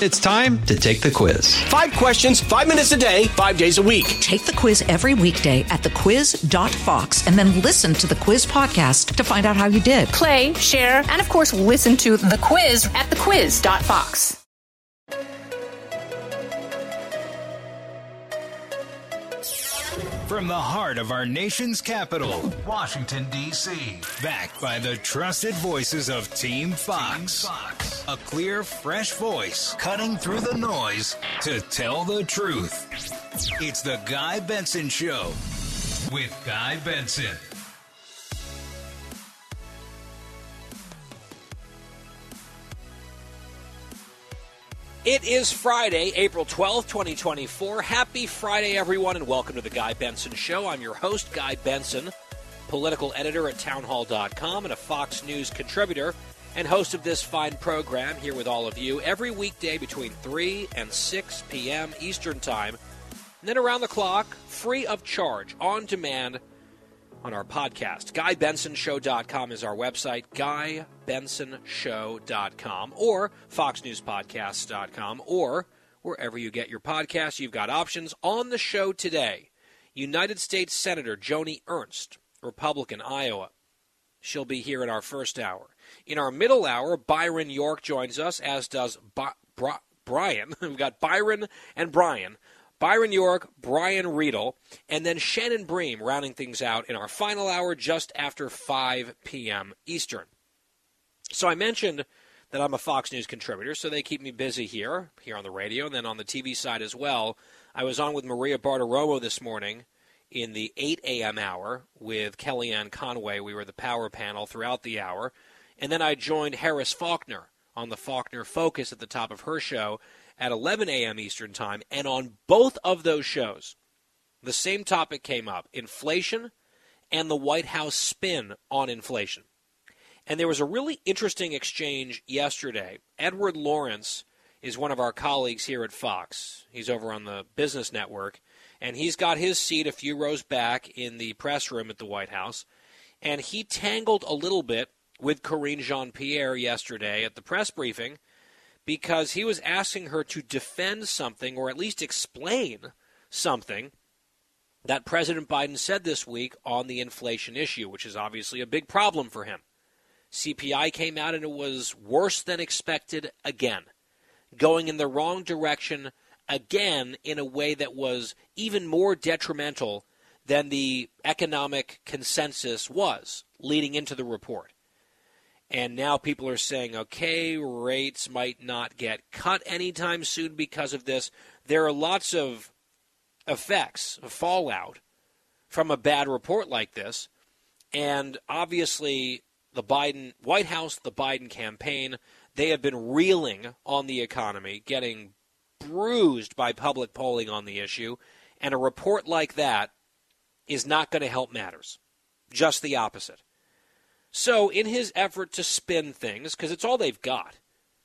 It's time to take the quiz. 5 questions, 5 minutes a day, 5 days a week. Take the quiz every weekday at thequiz.fox and then listen to the quiz podcast to find out how you did. Play, share, and of course, listen to the quiz at thequiz.fox. From the heart of our nation's capital, Washington, D.C., backed by the trusted voices of Team Fox. A clear, fresh voice cutting through the noise to tell the truth. It's the Guy Benson Show with Guy Benson. It is Friday, April 12th, 2024. Happy Friday, everyone, and welcome to the Guy Benson Show. I'm your host, Guy Benson, political editor at townhall.com and a Fox News contributor and host of this fine program here with all of you every weekday between 3 and 6 p.m. Eastern Time. And then around the clock, free of charge, on demand on our podcast. GuyBensonShow.com is our website, GuyBensonShow.com, or FoxNewsPodcasts.com, or wherever you get your podcasts. You've got options. On the show today, United States Senator Joni Ernst, Republican, Iowa. She'll be here in our first hour. In our middle hour, Byron York joins us, as does Brian. We've got Byron and Brian. Byron York, Brian Riedel, and then Shannon Bream rounding things out in our final hour just after 5 p.m. Eastern. So I mentioned that I'm a Fox News contributor, so they keep me busy here on the radio, and then on the TV side as well. I was on with Maria Bartiromo this morning in the 8 a.m. hour with Kellyanne Conway. We were the power panel throughout the hour. And then I joined Harris Faulkner on the Faulkner Focus at the top of her show at 11 a.m. Eastern Time, and on both of those shows, the same topic came up, inflation and the White House spin on inflation. And there was a really interesting exchange yesterday. Edward Lawrence is one of our colleagues here at Fox. He's over on the Business Network, and he's got his seat a few rows back in the press room at the White House, and he tangled a little bit with Karine Jean-Pierre yesterday at the press briefing, because he was asking her to defend something, or at least explain something, that President Biden said this week on the inflation issue, which is obviously a big problem for him. CPI came out and it was worse than expected again, going in the wrong direction again in a way that was even more detrimental than the economic consensus was leading into the report. And now people are saying, okay, rates might not get cut anytime soon because of this. There are lots of effects, of fallout from a bad report like this. And obviously, the Biden White House, the Biden campaign, they have been reeling on the economy, getting bruised by public polling on the issue. And a report like that is not going to help matters. Just the opposite. So in his effort to spin things, because it's all they've got,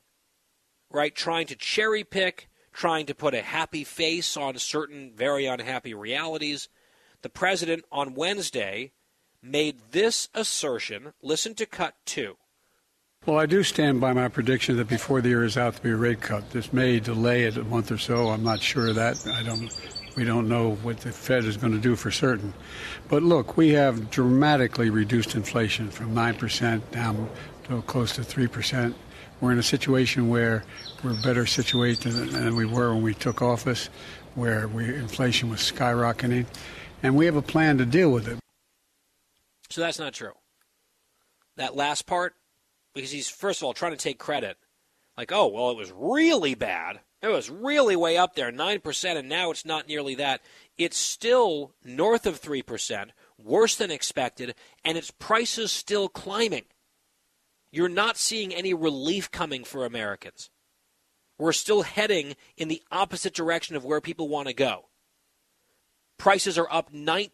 right, trying to cherry pick, trying to put a happy face on certain very unhappy realities, the president on Wednesday made this assertion. Listen to cut 2. Well, I do stand by my prediction that before the year is out to be a rate cut. This may delay it a month or so. I'm not sure of that. We don't know what the Fed is going to do for certain. But look, we have dramatically reduced inflation from 9% down to close to 3%. We're in a situation where we're better situated than we were when we took office, where inflation was skyrocketing, and we have a plan to deal with it. So that's not true. That last part, because he's, first of all, trying to take credit. Like, oh, well, it was really bad. It was really way up there, 9%, and now it's not nearly that. It's still north of 3%, worse than expected, and its prices still climbing. You're not seeing any relief coming for Americans. We're still heading in the opposite direction of where people want to go. Prices are up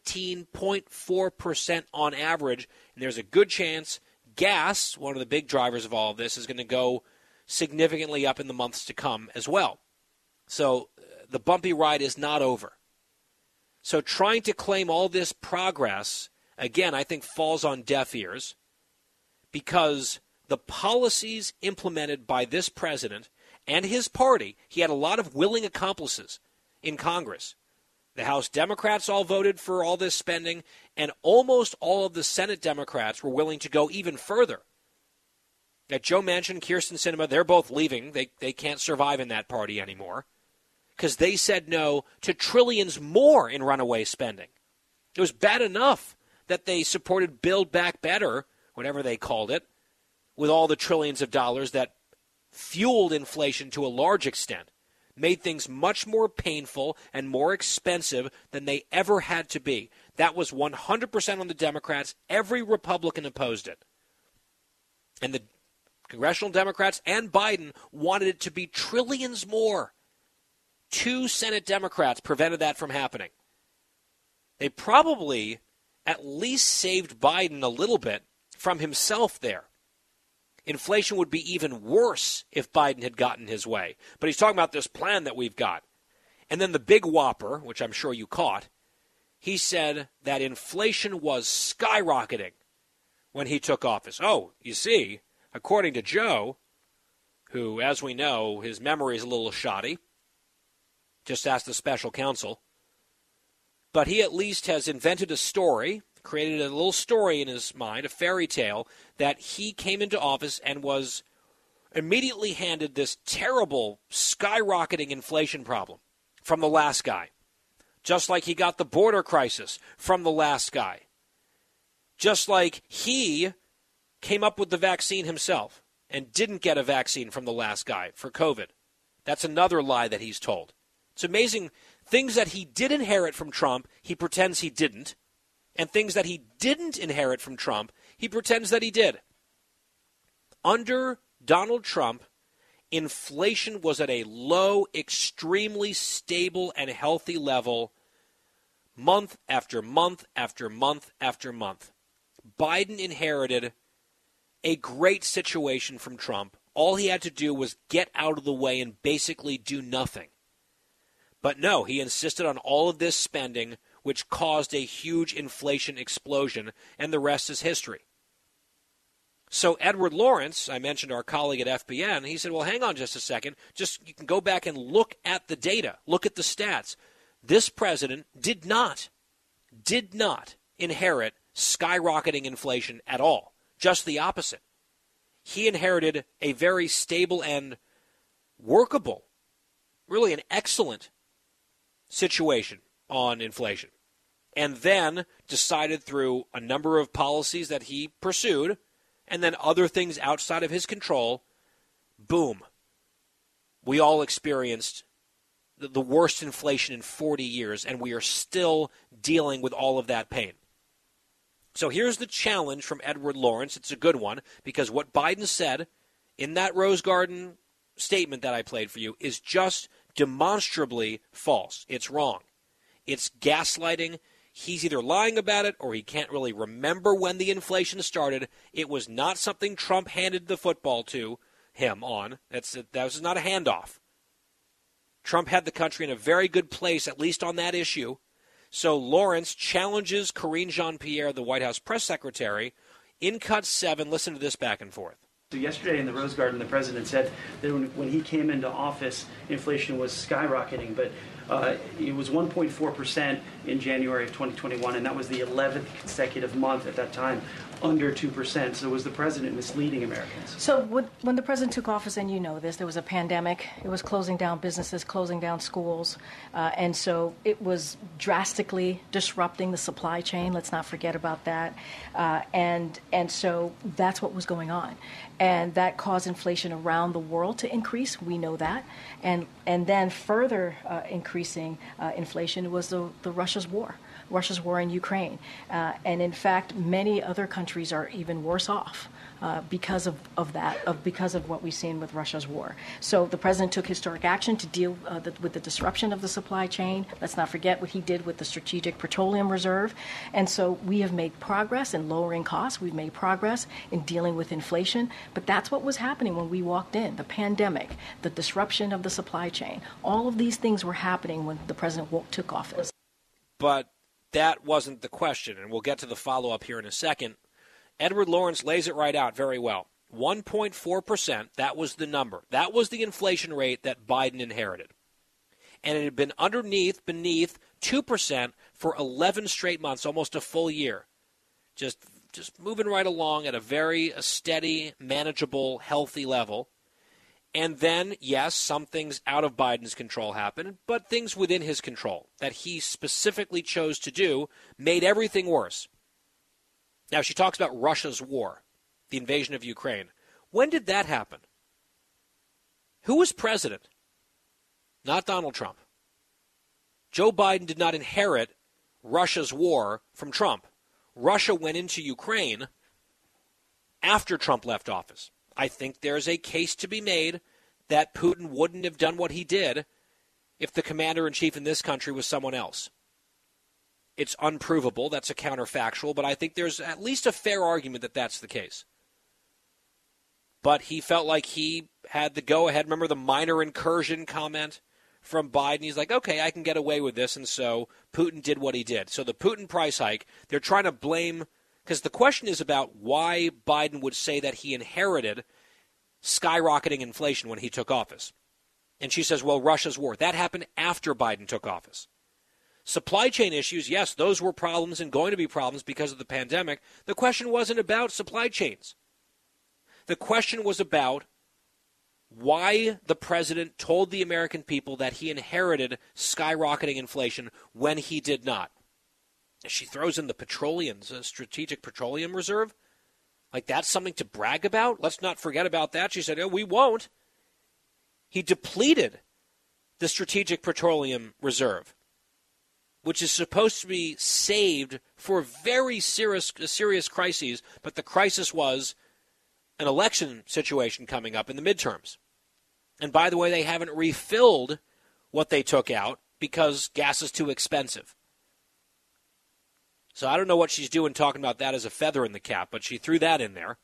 19.4% on average, and there's a good chance gas, one of the big drivers of all of this, is going to go significantly up in the months to come as well. So the bumpy ride is not over. So trying to claim all this progress, again, I think falls on deaf ears, because the policies implemented by this president and his party, he had a lot of willing accomplices in Congress. The House Democrats all voted for all this spending, and almost all of the Senate Democrats were willing to go even further. That Joe Manchin, Kyrsten Sinema, they're both leaving. They can't survive in that party anymore because they said no to trillions more in runaway spending. It was bad enough that they supported Build Back Better, whatever they called it, with all the trillions of dollars that fueled inflation to a large extent, made things much more painful and more expensive than they ever had to be. That was 100% on the Democrats. Every Republican opposed it. And the Congressional Democrats and Biden wanted it to be trillions more. 2 Senate Democrats prevented that from happening. They probably at least saved Biden a little bit from himself there. Inflation would be even worse if Biden had gotten his way. But he's talking about this plan that we've got. And then the big whopper, which I'm sure you caught, he said that inflation was skyrocketing when he took office. Oh, you see, according to Joe, who, as we know, his memory is a little shoddy, just ask the special counsel, but he at least has invented a story, created a little story in his mind, a fairy tale, that he came into office and was immediately handed this terrible, skyrocketing inflation problem from the last guy. Just like he got the border crisis from the last guy. Just like he came up with the vaccine himself and didn't get a vaccine from the last guy for COVID. That's another lie that he's told. It's amazing. Things that he did inherit from Trump, he pretends he didn't. And things that he didn't inherit from Trump, he pretends that he did. Under Donald Trump, inflation was at a low, extremely stable and healthy level month after month after month after month. Biden inherited a great situation from Trump. All he had to do was get out of the way and basically do nothing. But no, he insisted on all of this spending, which caused a huge inflation explosion, and the rest is history. So Edward Lawrence, I mentioned our colleague at FBN, he said, well, hang on just a second. You can go back and look at the data, look at the stats. This president did not inherit skyrocketing inflation at all. Just the opposite. He inherited a very stable and workable, really an excellent situation on inflation, and then decided through a number of policies that he pursued and then other things outside of his control, boom, we all experienced the worst inflation in 40 years, and we are still dealing with all of that pain. So here's the challenge from Edward Lawrence. It's a good one, because what Biden said in that Rose Garden statement that I played for you is just demonstrably false. It's wrong. It's gaslighting. He's either lying about it or he can't really remember when the inflation started. It was not something Trump handed the football to him on. That was not a handoff. Trump had the country in a very good place, at least on that issue. So Lawrence challenges Karine Jean-Pierre, the White House press secretary, in Cut 7. Listen to this back and forth. So yesterday in the Rose Garden, the president said that when he came into office, inflation was skyrocketing, but it was 1.4% in January of 2021, and that was the 11th consecutive month at that time under 2%. So was the president misleading Americans? So when the president took office, and you know this, there was a pandemic. It was closing down businesses, closing down schools, and so it was drastically disrupting the supply chain. Let's not forget about that. And so that's what was going on. And that caused inflation around the world to increase. We know that. And then further increasing inflation was the Russia's war in Ukraine. And in fact, many other countries are even worse off because of what we've seen with Russia's war. So the president took historic action to deal with the disruption of the supply chain. Let's not forget what he did with the Strategic Petroleum Reserve. And so we have made progress in lowering costs. We've made progress in dealing with inflation. But that's what was happening when we walked in. The pandemic, the disruption of the supply chain, all of these things were happening when the president took office. But that wasn't the question, and we'll get to the follow-up here in a second. Edward Lawrence lays it right out very well. 1.4%, that was the number. That was the inflation rate that Biden inherited. And it had been beneath 2% for 11 straight months, almost a full year. Just moving right along at a very steady, manageable, healthy level. And then, yes, some things out of Biden's control happened, but things within his control that he specifically chose to do made everything worse. Now, she talks about Russia's war, the invasion of Ukraine. When did that happen? Who was president? Not Donald Trump. Joe Biden did not inherit Russia's war from Trump. Russia went into Ukraine after Trump left office. I think there's a case to be made that Putin wouldn't have done what he did if the commander-in-chief in this country was someone else. It's unprovable. That's a counterfactual, but I think there's at least a fair argument that that's the case. But he felt like he had the go-ahead. Remember the minor incursion comment from Biden? He's like, okay, I can get away with this, and so Putin did what he did. So the Putin price hike, they're trying to blame, because the question is about why Biden would say that he inherited skyrocketing inflation when he took office. And she says, well, Russia's war. That happened after Biden took office. Supply chain issues, yes, those were problems and going to be problems because of the pandemic. The question wasn't about supply chains. The question was about why the president told the American people that he inherited skyrocketing inflation when he did not. She throws in the strategic petroleum reserve. Like that's something to brag about? Let's not forget about that. She said, we won't. He depleted the strategic petroleum reserve, which is supposed to be saved for very serious crises, but the crisis was an election situation coming up in the midterms. And by the way, they haven't refilled what they took out because gas is too expensive. So I don't know what she's doing talking about that as a feather in the cap, but she threw that in there.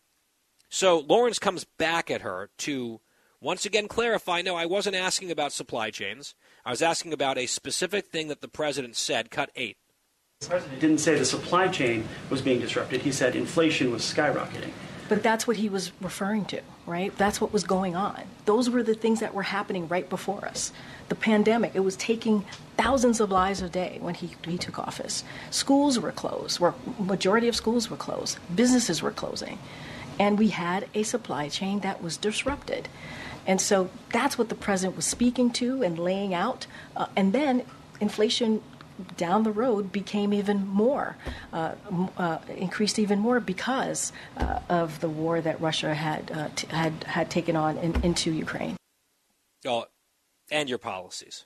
So Lawrence comes back at her to once again clarify, no, I wasn't asking about supply chains. I was asking about a specific thing that the president said, cut 8. The president didn't say the supply chain was being disrupted. He said inflation was skyrocketing. But that's what he was referring to, right? That's what was going on. Those were the things that were happening right before us. The pandemic, it was taking thousands of lives a day when he took office. Schools were closed. Majority of schools were closed. Businesses were closing. And we had a supply chain that was disrupted. And so that's what the president was speaking to and laying out. And then inflation down the road became even more, increased even more because of the war that Russia had taken on into Ukraine. Oh, and your policies.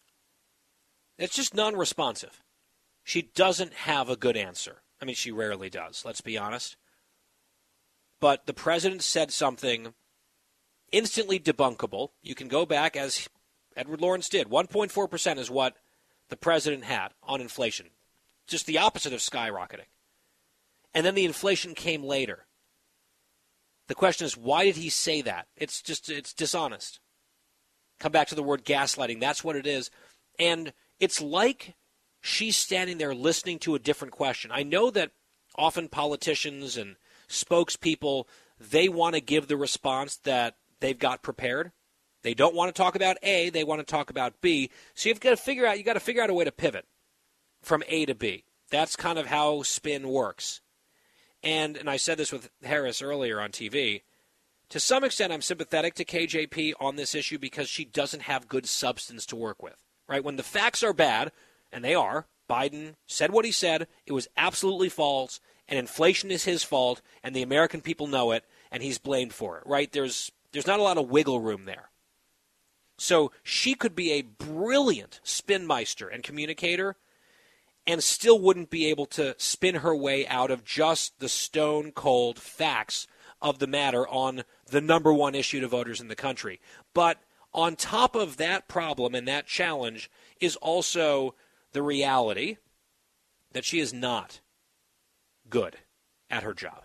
It's just non-responsive. She doesn't have a good answer. I mean, she rarely does, let's be honest. But the president said something instantly debunkable. You can go back, as Edward Lawrence did. 1.4% is what the president had on inflation. Just the opposite of skyrocketing. And then the inflation came later. The question is, why did he say that? It's dishonest. Come back to the word gaslighting. That's what it is. And it's like she's standing there listening to a different question. I know that often politicians and spokespeople, they want to give the response that they've got prepared. They don't want to talk about A, they want to talk about B. So you've got to figure out a way to pivot from A to B. That's kind of how spin works. And I said this with Harris earlier on TV. To some extent, I'm sympathetic to KJP on this issue because she doesn't have good substance to work with. Right? When the facts are bad, and they are, Biden said what he said, it was absolutely false, and inflation is his fault, and the American people know it, and he's blamed for it. Right? There's not a lot of wiggle room there. So she could be a brilliant spinmeister and communicator and still wouldn't be able to spin her way out of just the stone-cold facts of the matter on the number one issue to voters in the country. But on top of that problem and that challenge is also the reality that she is not good at her job.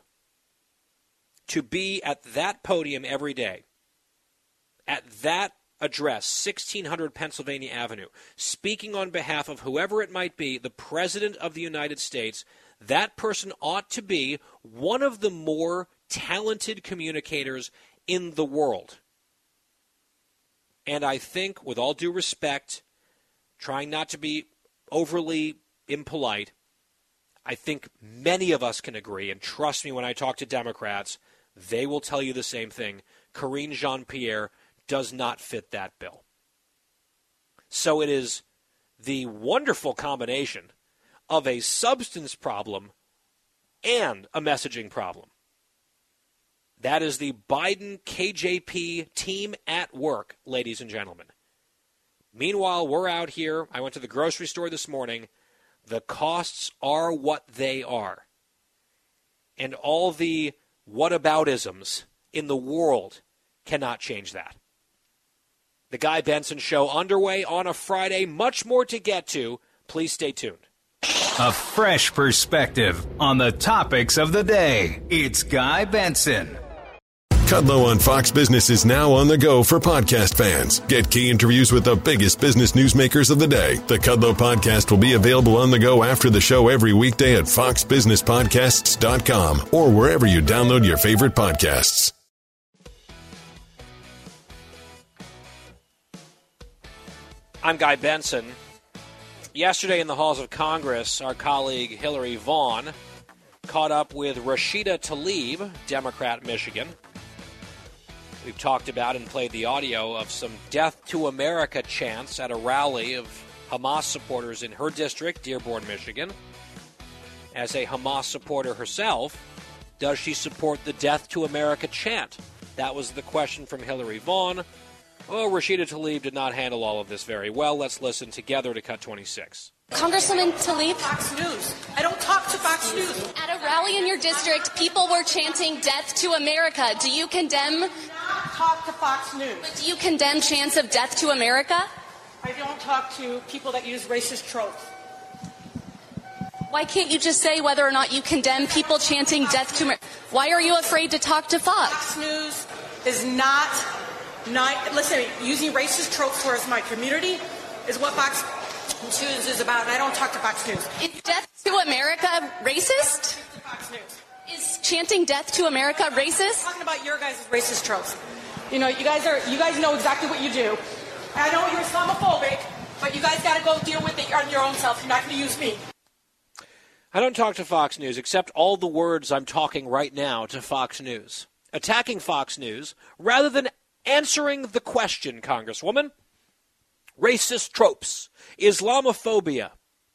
To be at that podium every day, at that address, 1600 Pennsylvania Avenue, speaking on behalf of whoever it might be, the President of the United States, that person ought to be one of the more talented communicators in the world. And I think, with all due respect, trying not to be overly impolite, I think many of us can agree, and trust me when I talk to Democrats, they will tell you the same thing. Karine Jean-Pierre does not fit that bill. So it is the wonderful combination of a substance problem and a messaging problem. That is the Biden KJP team at work, ladies and gentlemen. Meanwhile, we're out here. I went to the grocery store this morning. The costs are what they are. And all the whataboutisms in the world cannot change that. The Guy Benson Show underway on a Friday. Much more to get to. Please stay tuned. A fresh perspective on the topics of the day. It's Guy Benson. Kudlow on Fox Business is now on the go for podcast fans. Get key interviews with the biggest business newsmakers of the day. The Kudlow podcast will be available on the go after the show every weekday at foxbusinesspodcasts.com or wherever you download your favorite podcasts. I'm Guy Benson. Yesterday in the halls of Congress, our colleague Hillary Vaughn caught up with Rashida Tlaib, Democrat, Michigan. We've talked about and played the audio of some Death to America chants at a rally of Hamas supporters in her district, Dearborn, Michigan. As a Hamas supporter herself, does she support the Death to America chant? That was the question from Hillary Vaughn. Well, Rashida Tlaib did not handle all of this very well. Let's listen together to Cut 26. Congresswoman Tlaib. Fox News. I don't talk to Fox News. At a rally in your district, people were chanting Death to America. Do you condemn? Talk to Fox News. But do you condemn chants of Death to America? I don't talk to people that use racist tropes. Why can't you just say whether or not you condemn people chanting Death to America? Why are you afraid to talk to Fox? Fox News is not listen, using racist tropes towards my community is what Fox News is about. I don't talk to Fox News. Is Death to America racist? Fox News. Is chanting Death to America racist? I'm talking about your guys' racist tropes. You know, you guys know exactly what you do. I know you're Islamophobic, but you guys got to go deal with it on your own self. You're not going to use me. I don't talk to Fox News, except all the words I'm talking right now to Fox News. Attacking Fox News rather than answering the question, Congresswoman. Racist tropes. Islamophobia.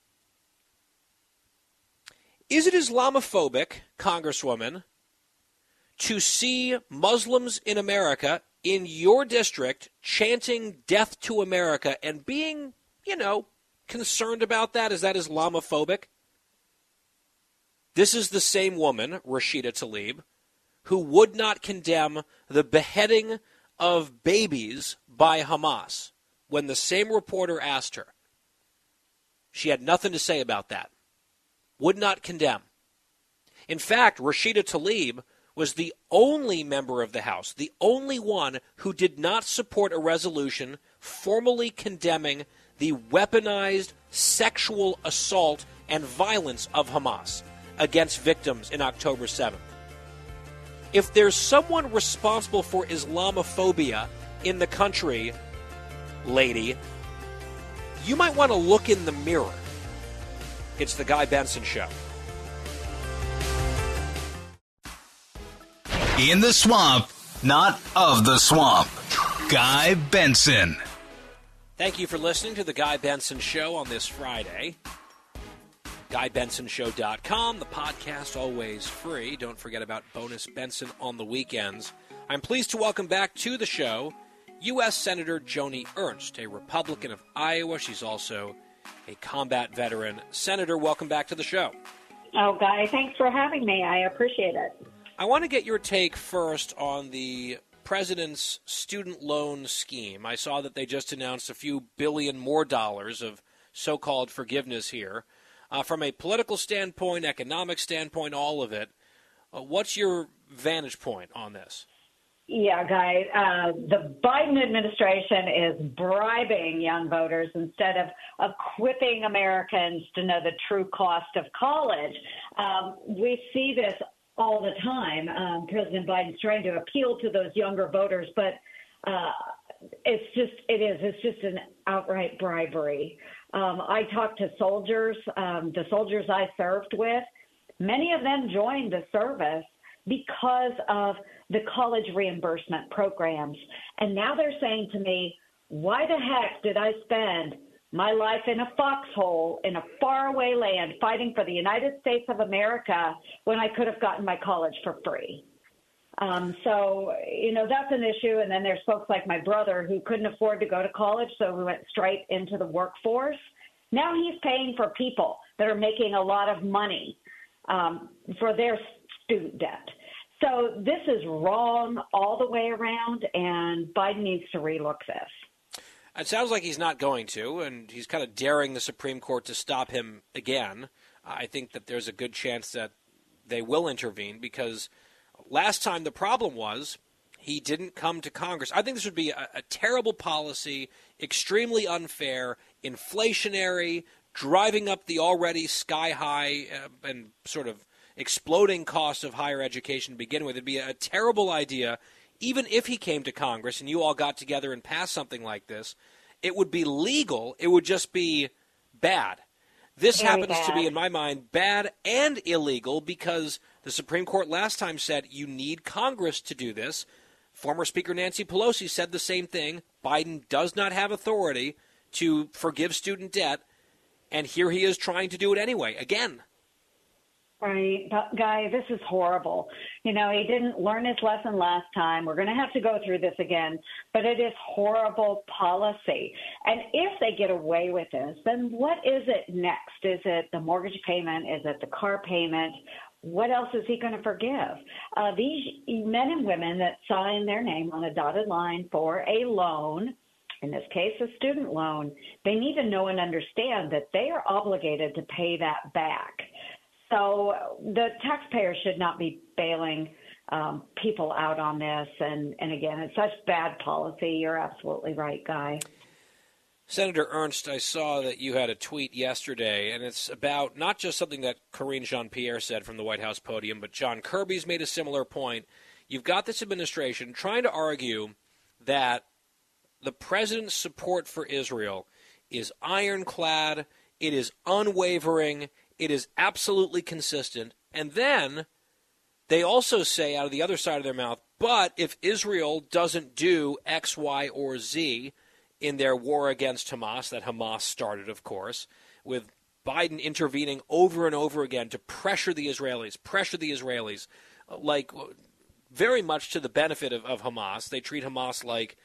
Is it Islamophobic, Congresswoman, to see Muslims in America, in your district, chanting Death to America and being, concerned about that? Is that Islamophobic? This is the same woman, Rashida Tlaib, who would not condemn the beheading of babies by Hamas when the same reporter asked her. She had nothing to say about that. Would not condemn. In fact, Rashida Tlaib was the only member of the House, the only one who did not support a resolution formally condemning the weaponized sexual assault and violence of Hamas against victims in October 7th. If there's someone responsible for Islamophobia in the country, lady, you might want to look in the mirror. It's the Guy Benson Show. In the swamp, not of the swamp. Guy Benson. Thank you for listening to the Guy Benson Show on this Friday. GuyBensonShow.com. The podcast always free. Don't forget about Bonus Benson on the weekends. I'm pleased to welcome back to the show U.S. Senator Joni Ernst, a Republican of Iowa. She's also a combat veteran. Senator, welcome back to the show. Oh, Guy, thanks for having me. I appreciate it. I want to get your take first on the president's student loan scheme. I saw that they just announced a few billion more dollars of so-called forgiveness here. From a political standpoint, economic standpoint, all of it, what's your vantage point on this? Yeah, Guy, the Biden administration is bribing young voters instead of equipping Americans to know the true cost of college. We see this all the time. President Biden's trying to appeal to those younger voters, but it's just an outright bribery. I talked to soldiers, the soldiers I served with. Many of them joined the service because of the college reimbursement programs. And now they're saying to me, why the heck did I spend my life in a foxhole in a faraway land fighting for the United States of America when I could have gotten my college for free? So, that's an issue. And then there's folks like my brother who couldn't afford to go to college, so we went straight into the workforce. Now he's paying for people that are making a lot of money for their student debt. So this is wrong all the way around, and Biden needs to relook this. It sounds like he's not going to, and he's kind of daring the Supreme Court to stop him again. I think that there's a good chance that they will intervene, because last time the problem was he didn't come to Congress. I think this would be a terrible policy, extremely unfair, inflationary, driving up the already sky-high and sort of exploding cost of higher education to begin with. It'd be a terrible idea. Even if he came to Congress and you all got together and passed something like this, it would be legal. It would just be bad. This happens to be, in my mind, bad and illegal, because the Supreme Court last time said you need Congress to do this. Former Speaker Nancy Pelosi said the same thing. Biden does not have authority to forgive student debt, and here he is trying to do it anyway, again. Right. Guy, this is horrible. He didn't learn his lesson last time. We're going to have to go through this again, but it is horrible policy. And if they get away with this, then what is it next? Is it the mortgage payment? Is it the car payment? What else is he going to forgive? These men and women that sign their name on a dotted line for a loan, in this case a student loan, they need to know and understand that they are obligated to pay that back. So the taxpayer should not be bailing people out on this. And again, it's such bad policy. You're absolutely right, Guy. Senator Ernst, I saw that you had a tweet yesterday, and it's about not just something that Karine Jean-Pierre said from the White House podium, but John Kirby's made a similar point. You've got this administration trying to argue that the president's support for Israel is ironclad, it is unwavering, it is absolutely consistent. And then they also say out of the other side of their mouth, but if Israel doesn't do X, Y, or Z in their war against Hamas, that Hamas started, of course, with Biden intervening over and over again to pressure the Israelis, like very much to the benefit of Hamas. They treat Hamas like,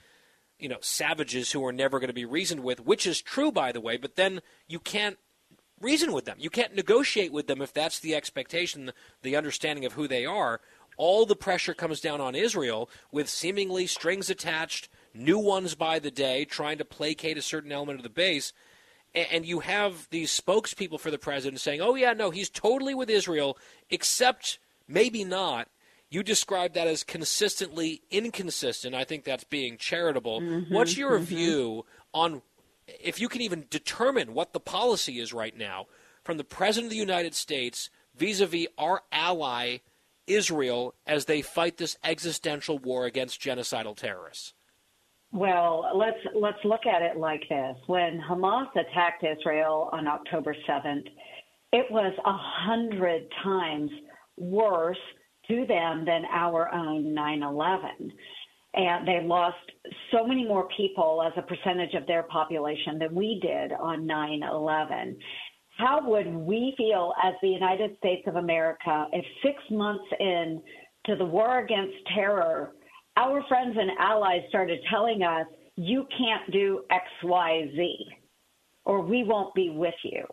savages who are never going to be reasoned with, which is true, by the way, but then you can't reason with them. You can't negotiate with them if that's the expectation, the understanding of who they are. All the pressure comes down on Israel with seemingly strings attached, new ones by the day, trying to placate a certain element of the base. And you have these spokespeople for the president saying, oh, yeah, no, he's totally with Israel, except maybe not. You describe that as consistently inconsistent. I think that's being charitable. What's your view on, if you can even determine what the policy is right now from the President of the United States vis-a-vis our ally Israel as they fight this existential war against genocidal terrorists? Well, let's look at it like this. When Hamas attacked Israel on October 7th, it was 100 times worse to them than our own 9/11. And they lost so many more people as a percentage of their population than we did on 9/11. How would we feel as the United States of America if 6 months in to the war against terror, our friends and allies started telling us, you can't do X, Y, Z, or we won't be with you?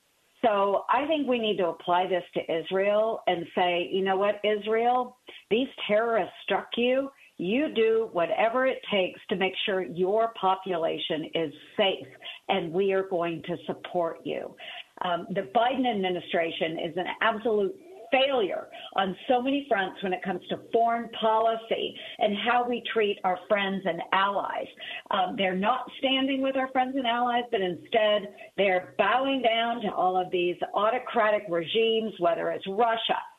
So I think we need to apply this to Israel and say, you know what, Israel, these terrorists struck you. You do whatever it takes to make sure your population is safe, and we are going to support you. The Biden administration is an absolute failure on so many fronts when it comes to foreign policy and how we treat our friends and allies. They're not standing with our friends and allies, but instead they're bowing down to all of these autocratic regimes, whether it's Russia,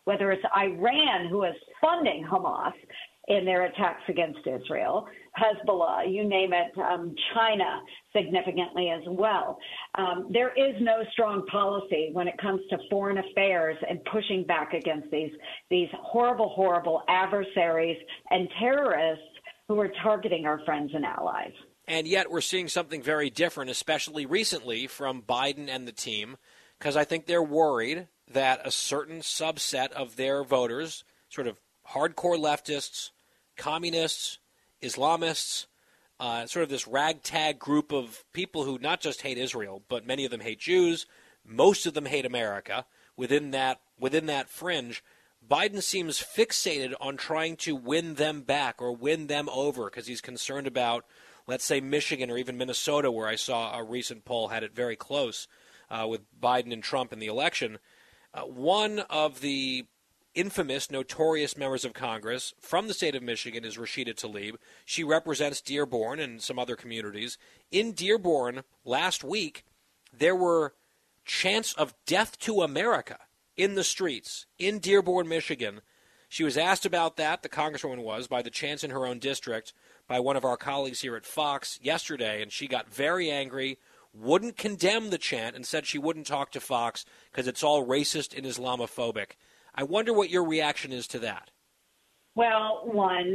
whether it's Iran, who is funding Hamas in their attacks against Israel, Hezbollah, you name it, China significantly as well. There is no strong policy when it comes to foreign affairs and pushing back against these horrible, horrible adversaries and terrorists who are targeting our friends and allies. And yet we're seeing something very different, especially recently from Biden and the team, because I think they're worried that a certain subset of their voters, sort of hardcore leftists, communists, Islamists, sort of this ragtag group of people who not just hate Israel, but many of them hate Jews, most of them hate America. Within that fringe, Biden seems fixated on trying to win them back or win them over because he's concerned about, let's say, Michigan or even Minnesota, where I saw a recent poll had it very close with Biden and Trump in the election. One of the infamous, notorious members of Congress from the state of Michigan is Rashida Tlaib. She represents Dearborn and some other communities. In Dearborn last week, there were chants of death to America in the streets in Dearborn, Michigan. She was asked about that, the congresswoman was, by the chants in her own district, by one of our colleagues here at Fox yesterday, and she got very angry, wouldn't condemn the chant, and said she wouldn't talk to Fox because it's all racist and Islamophobic. I wonder what your reaction is to that. Well, one,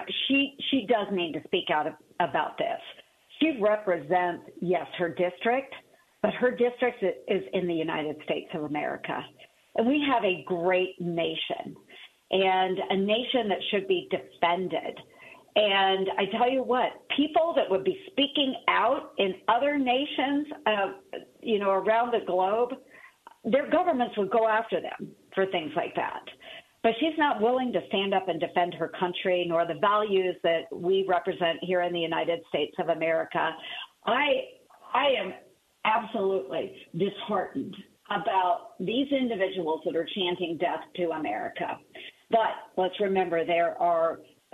she does need to speak out about this. She represents, yes, her district, but her district is in the United States of America. And we have a great nation, and a nation that should be defended. And I tell you what, people that would be speaking out in other nations, around the globe, their governments would go after them for things like that. But she's not willing to stand up and defend her country nor the values that we represent here in the United States of America. I am absolutely disheartened about these individuals that are chanting death to America. But let's remember there are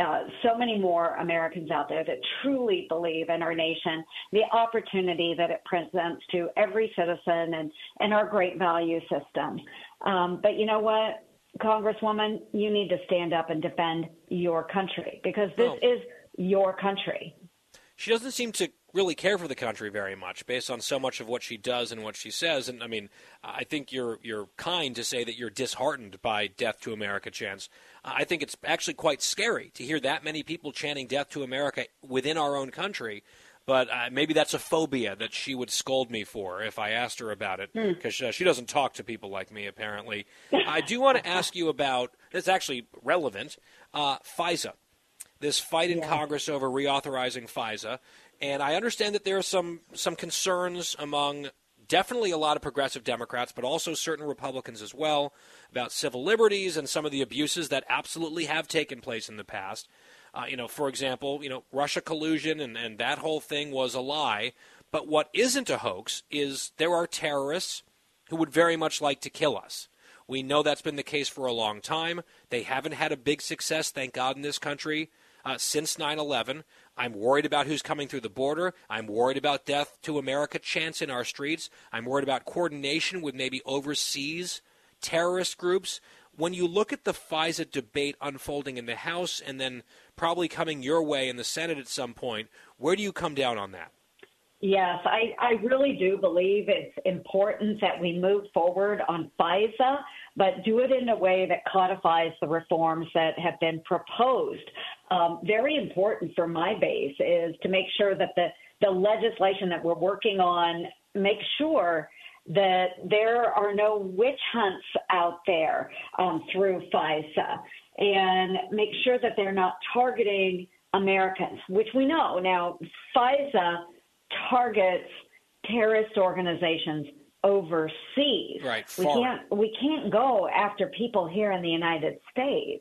so many more Americans out there that truly believe in our nation, the opportunity that it presents to every citizen and our great value system. But you know what, Congresswoman, you need to stand up and defend your country because this is your country. She doesn't seem to really care for the country very much based on so much of what she does and what she says. And, I mean, I think you're kind to say that you're disheartened by Death to America chants. I think it's actually quite scary to hear that many people chanting Death to America within our own country. But maybe that's a phobia that she would scold me for if I asked her about it, because she doesn't talk to people like me, apparently. I do want to ask you about, it's actually relevant, FISA, this fight in Congress over reauthorizing FISA. And I understand that there are some concerns among definitely a lot of progressive Democrats, but also certain Republicans as well, about civil liberties and some of the abuses that absolutely have taken place in the past. For example, Russia collusion and that whole thing was a lie. But what isn't a hoax is there are terrorists who would very much like to kill us. We know that's been the case for a long time. They haven't had a big success, thank God, in this country since 9/11. I'm worried about who's coming through the border. I'm worried about Death to America chants in our streets. I'm worried about coordination with maybe overseas terrorist groups. When you look at the FISA debate unfolding in the House and then probably coming your way in the Senate at some point, where do you come down on that? Yes, I really do believe it's important that we move forward on FISA, but do it in a way that codifies the reforms that have been proposed. Very important for my base is to make sure that the legislation that we're working on makes sure that there are no witch hunts out there through FISA, and make sure that they're not targeting Americans, which we know. Now, FISA targets terrorist organizations overseas. Right, we can't go after people here in the United States.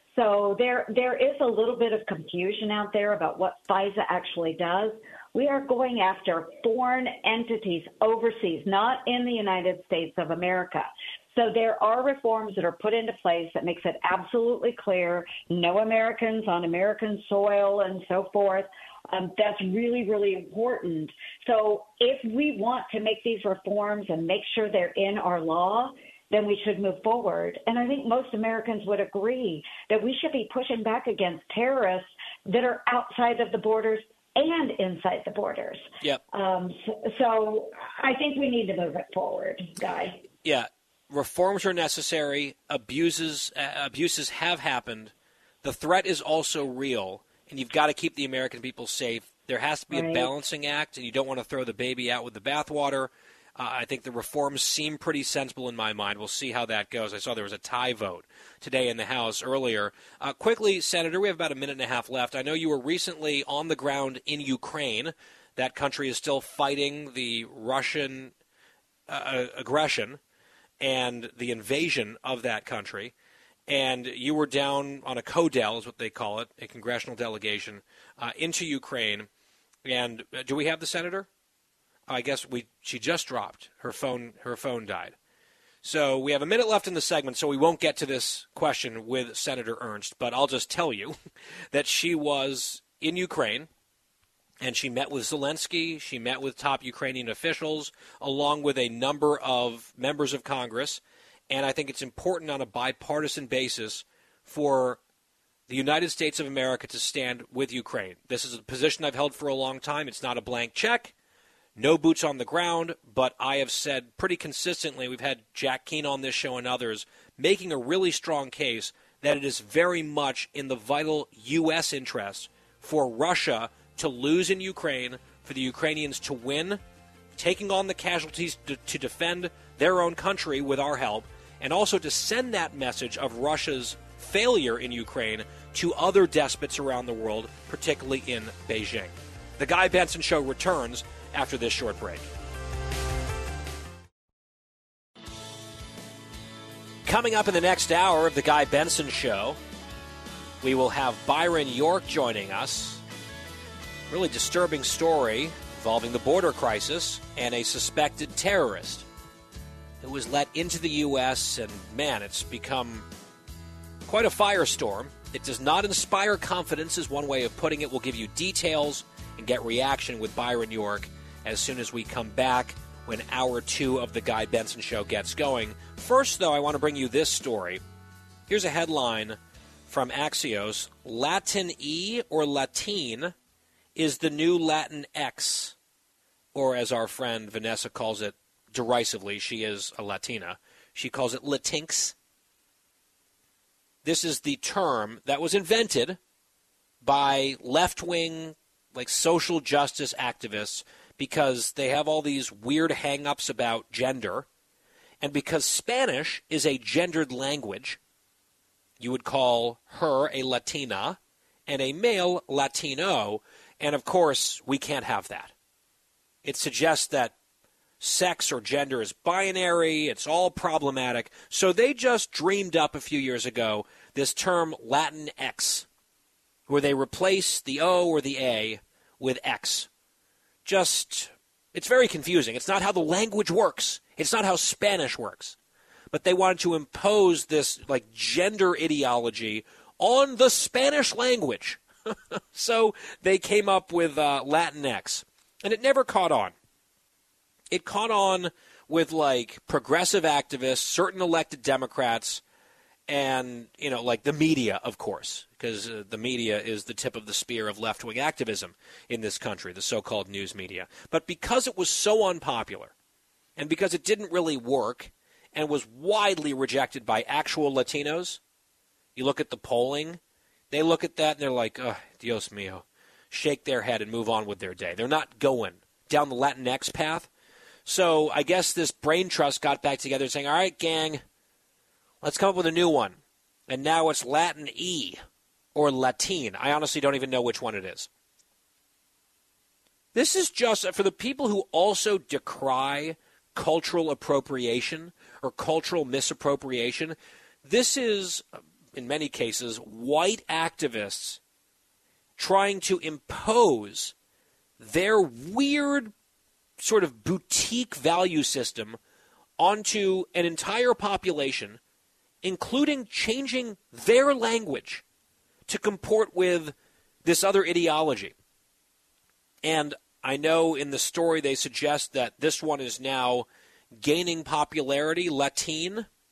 So there is a little bit of confusion out there about what FISA actually does. We are going after foreign entities overseas, not in the United States of America. So there are reforms that are put into place that makes it absolutely clear, no Americans on American soil and so forth. That's really, really important. So if we want to make these reforms and make sure they're in our law, then we should move forward. And I think most Americans would agree that we should be pushing back against terrorists that are outside of the borders and inside the borders. Yep. So I think we need to move it forward, Guy. Yeah. Reforms are necessary. Abuses have happened. The threat is also real, and you've got to keep the American people safe. There has to be a balancing act, and you don't want to throw the baby out with the bathwater. I think the reforms seem pretty sensible in my mind. We'll see how that goes. I saw there was a tie vote today in the House earlier. Quickly, Senator, we have about a minute and a half left. I know you were recently on the ground in Ukraine. That country is still fighting the Russian aggression and the invasion of that country. And you were down on a CODEL, is what they call it, a congressional delegation, into Ukraine. And do we have the senator? I guess she just dropped. Her phone died. So we have a minute left in the segment, so we won't get to this question with Senator Ernst. But I'll just tell you that she was in Ukraine, and she met with Zelensky. She met with top Ukrainian officials, along with a number of members of Congress. And I think it's important on a bipartisan basis for the United States of America to stand with Ukraine. This is a position I've held for a long time. It's not a blank check. No boots on the ground, but I have said pretty consistently, we've had Jack Keane on this show and others, making a really strong case that it is very much in the vital U.S. interest for Russia to lose in Ukraine, for the Ukrainians to win, taking on the casualties to defend their own country with our help, and also to send that message of Russia's failure in Ukraine to other despots around the world, particularly in Beijing. The Guy Benson Show returns after this short break. Coming up in the next hour of the Guy Benson Show, we will have Byron York joining us. Really disturbing story involving the border crisis and a suspected terrorist who was let into the U.S., and man, it's become quite a firestorm. It does not inspire confidence, is one way of putting it. We'll give you details and get reaction with Byron York as soon as we come back when Hour 2 of the Guy Benson Show gets going. First, though, I want to bring you this story. Here's a headline from Axios. Latin E or Latine is the new Latin X, or as our friend Vanessa calls it derisively, she is a Latina, she calls it Latinx. This is the term that was invented by left-wing, like social justice activists, because they have all these weird hang-ups about gender, and because Spanish is a gendered language, you would call her a Latina and a male Latino, and of course, we can't have that. It suggests that sex or gender is binary, it's all problematic, so they just dreamed up a few years ago this term Latin X, where they replace the O or the A with X. It's very confusing. It's not how the language works. It's not how Spanish works. But they wanted to impose this like gender ideology on the Spanish language. So they came up with Latinx, and it never caught on. It caught on with like progressive activists, certain elected Democrats, and, you know, like the media, of course, because the media is the tip of the spear of left-wing activism in this country, the so-called news media. But because it was so unpopular, and because it didn't really work, and was widely rejected by actual Latinos, you look at the polling, they look at that and they're like, oh, Dios mío, shake their head and move on with their day. They're not going down the Latinx path. So I guess this brain trust got back together saying, all right, gang, let's come up with a new one. And now it's Latin E or Latine. I honestly don't even know which one it is. This is just for the people who also decry cultural appropriation or cultural misappropriation. This is, in many cases, white activists trying to impose their weird sort of boutique value system onto an entire population, including changing their language to comport with this other ideology. And I know in the story they suggest that this one is now gaining popularity, Latine,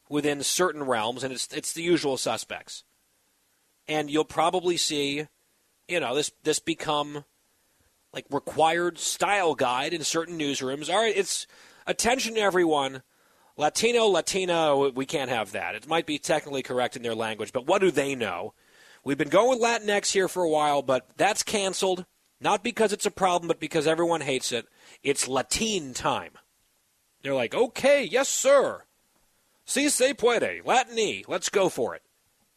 within certain realms, and it's the usual suspects. And you'll probably see, this become like required style guide in certain newsrooms. All right, it's attention everyone. Latino, Latina, we can't have that. It might be technically correct in their language, but what do they know? We've been going with Latinx here for a while, but that's canceled, not because it's a problem, but because everyone hates it. It's Latin time. They're like, okay, yes, sir. Si se puede. Latini. Let's go for it.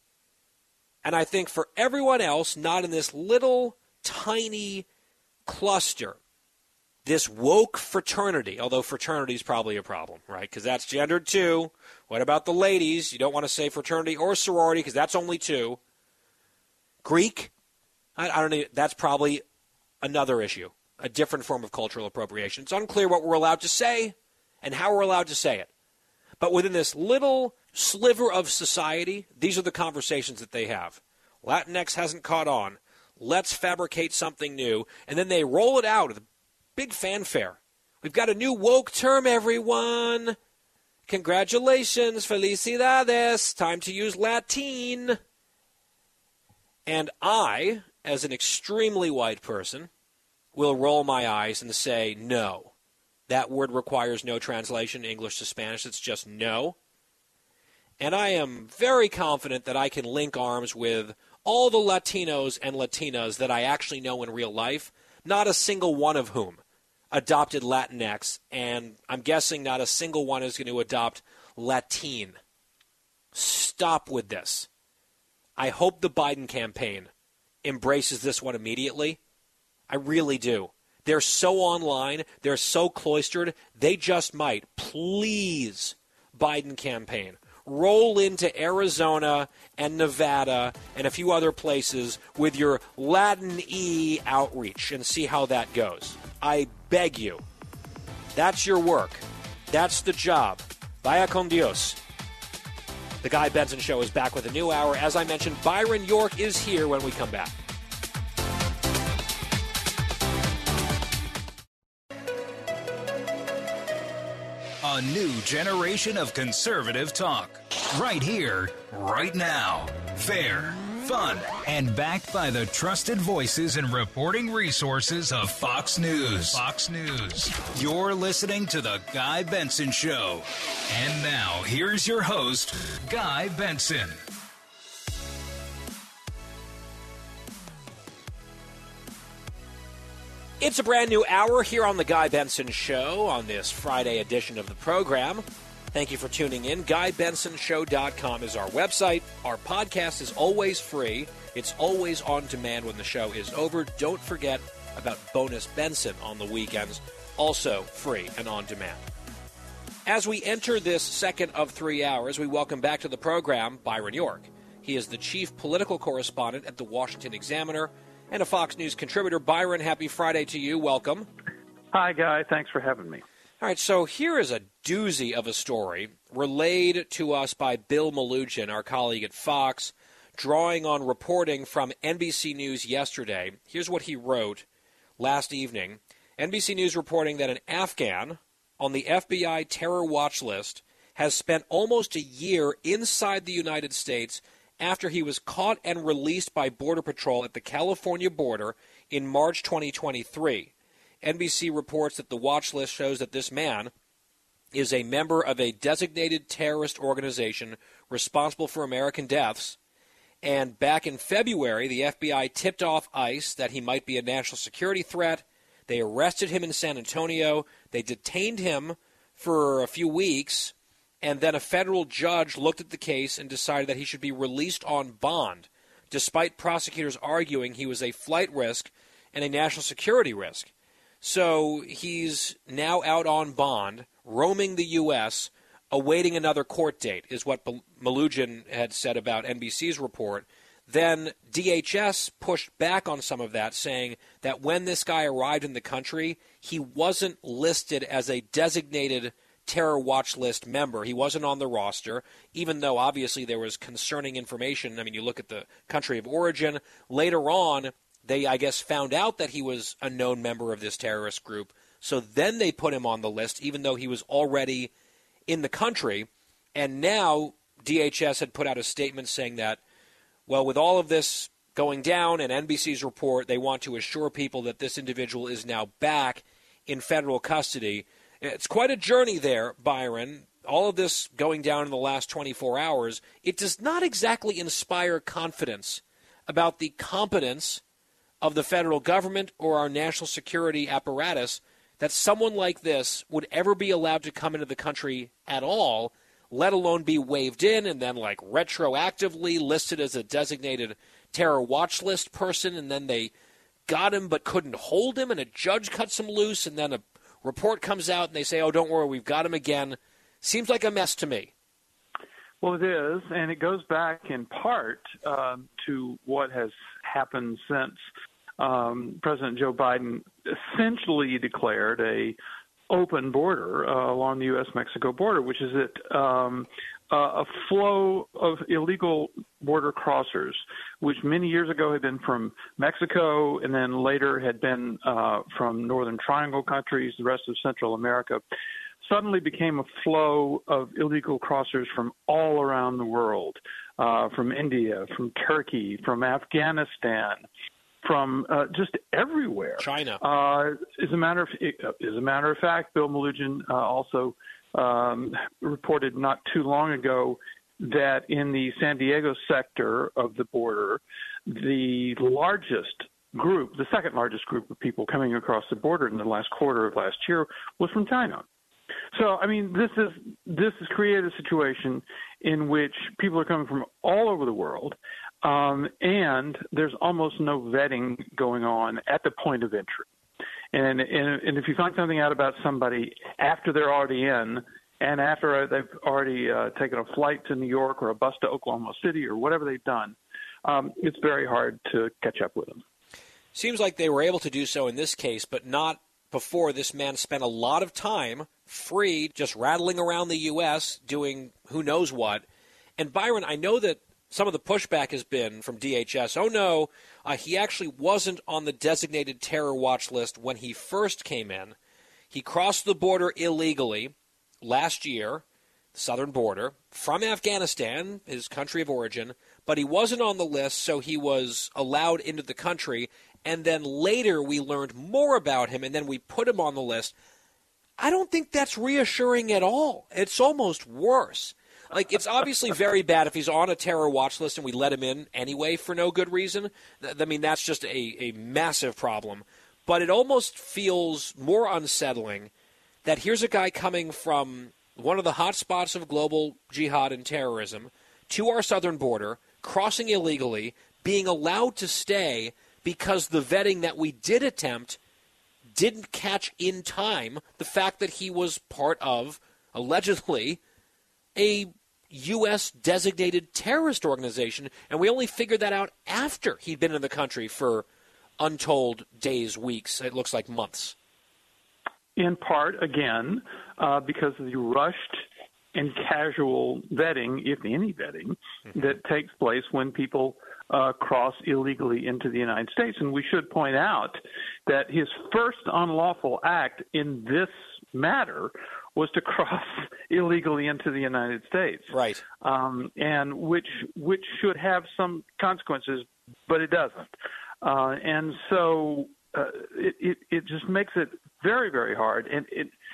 And I think for everyone else, not in this little tiny cluster, this woke fraternity, although fraternity is probably a problem, right? Because that's gendered too. What about the ladies? You don't want to say fraternity or sorority because that's only two. Greek? I don't know. That's probably another issue, a different form of cultural appropriation. It's unclear what we're allowed to say and how we're allowed to say it. But within this little sliver of society, these are the conversations that they have. Latinx hasn't caught on. Let's fabricate something new. And then they roll it out with a big fanfare. We've got a new woke term, everyone. Congratulations, felicidades. Time to use Latin. And I, as an extremely white person, will roll my eyes and say, no. That word requires no translation English to Spanish. It's just no. And I am very confident that I can link arms with all the Latinos and Latinas that I actually know in real life, not a single one of whom adopted Latinx, and I'm guessing not a single one is going to adopt Latin. Stop with this. I hope the Biden campaign embraces this one immediately. I really do. They're so online. They're so cloistered. They just might. Please, Biden campaign, roll into Arizona and Nevada and a few other places with your Latin-y outreach and see how that goes. I beg you. That's your work. That's the job. Vaya con Dios. The Guy Benson Show is back with a new hour. As I mentioned, Byron York is here when we come back. A new generation of conservative talk. Right here, right now. Fair, fun, and backed by the trusted voices and reporting resources of Fox News. Fox News. You're listening to The Guy Benson Show. And now, here's your host, Guy Benson. It's a brand new hour here on The Guy Benson Show on this Friday edition of the program. Thank you for tuning in. GuyBensonShow.com is our website. Our podcast is always free. It's always on demand when the show is over. Don't forget about Bonus Benson on the weekends, also free and on demand. As we enter this second of 3 hours, we welcome back to the program Byron York. He is the chief political correspondent at the Washington Examiner and a Fox News contributor. Byron, happy Friday to you. Welcome. Hi, Guy. Thanks for having me. All right, so here is a doozy of a story relayed to us by Bill Melugin, our colleague at Fox, drawing on reporting from NBC News yesterday. Here's what he wrote last evening. NBC News reporting that an Afghan on the FBI terror watch list has spent almost a year inside the United States after he was caught and released by Border Patrol at the California border in March 2023. NBC reports that the watch list shows that this man is a member of a designated terrorist organization responsible for American deaths. And back in February, the FBI tipped off ICE that he might be a national security threat. They arrested him in San Antonio. They detained him for a few weeks. And then a federal judge looked at the case and decided that he should be released on bond, despite prosecutors arguing he was a flight risk and a national security risk. So he's now out on bond, roaming the U.S., awaiting another court date, is what Melugin had said about NBC's report. Then DHS pushed back on some of that, saying that when this guy arrived in the country, he wasn't listed as a designated terror watch list member. He wasn't on the roster, even though obviously there was concerning information. I mean, you look at the country of origin. Later on, they, I guess, found out that he was a known member of this terrorist group. So then they put him on the list, even though he was already in the country. And now DHS had put out a statement saying that, well, with all of this going down and NBC's report, they want to assure people that this individual is now back in federal custody. It's quite a journey there, Byron. All of this going down in the last 24 hours, it does not exactly inspire confidence about the competence of the federal government or our national security apparatus that someone like this would ever be allowed to come into the country at all, let alone be waved in and then like retroactively listed as a designated terror watch list person, and then they got him but couldn't hold him, and a judge cuts him loose, and then a report comes out and they say, oh, don't worry, we've got him again. Seems like a mess to me. Well, it is, and it goes back in part to what has happened since President Joe Biden essentially declared a open border along the U.S.-Mexico border, which is that a flow of illegal border crossers, which many years ago had been from Mexico and then later had been from Northern Triangle countries, the rest of Central America, suddenly became a flow of illegal crossers from all around the world, from India, from Turkey, from Afghanistan, from just everywhere. China. As a matter of fact, Bill Melugin also reported not too long ago that in the San Diego sector of the border, the second largest group of people coming across the border in the last quarter of last year was from China. So, I mean, this has created a situation in which people are coming from all over the world, and there's almost no vetting going on at the point of entry. And if you find something out about somebody after they're already in, and after they've already taken a flight to New York or a bus to Oklahoma City or whatever they've done, it's very hard to catch up with them. Seems like they were able to do so in this case, but not before this man spent a lot of time free, just rattling around the U.S., doing who knows what. And Byron, I know that some of the pushback has been from DHS, oh no, he actually wasn't on the designated terror watch list when he first came in. He crossed the border illegally last year, the southern border, from Afghanistan, his country of origin, but he wasn't on the list, so he was allowed into the country. And then later we learned more about him, and then we put him on the list. I don't think that's reassuring at all. It's almost worse. Like, it's obviously very bad if he's on a terror watch list and we let him in anyway for no good reason. I mean, that's just a massive problem. But it almost feels more unsettling that here's a guy coming from one of the hot spots of global jihad and terrorism to our southern border, crossing illegally, being allowed to stay because the vetting that we did attempt didn't catch in time the fact that he was part of, allegedly, a U.S. designated terrorist organization, and we only figured that out after he'd been in the country for untold days, weeks, it looks like months. In part, again, because of the rushed and casual vetting, if any vetting, that takes place when people cross illegally into the United States. And we should point out that his first unlawful act in this matter was to cross illegally into the United States. Right. And which should have some consequences, but it doesn't. And so it just makes it very, very hard. And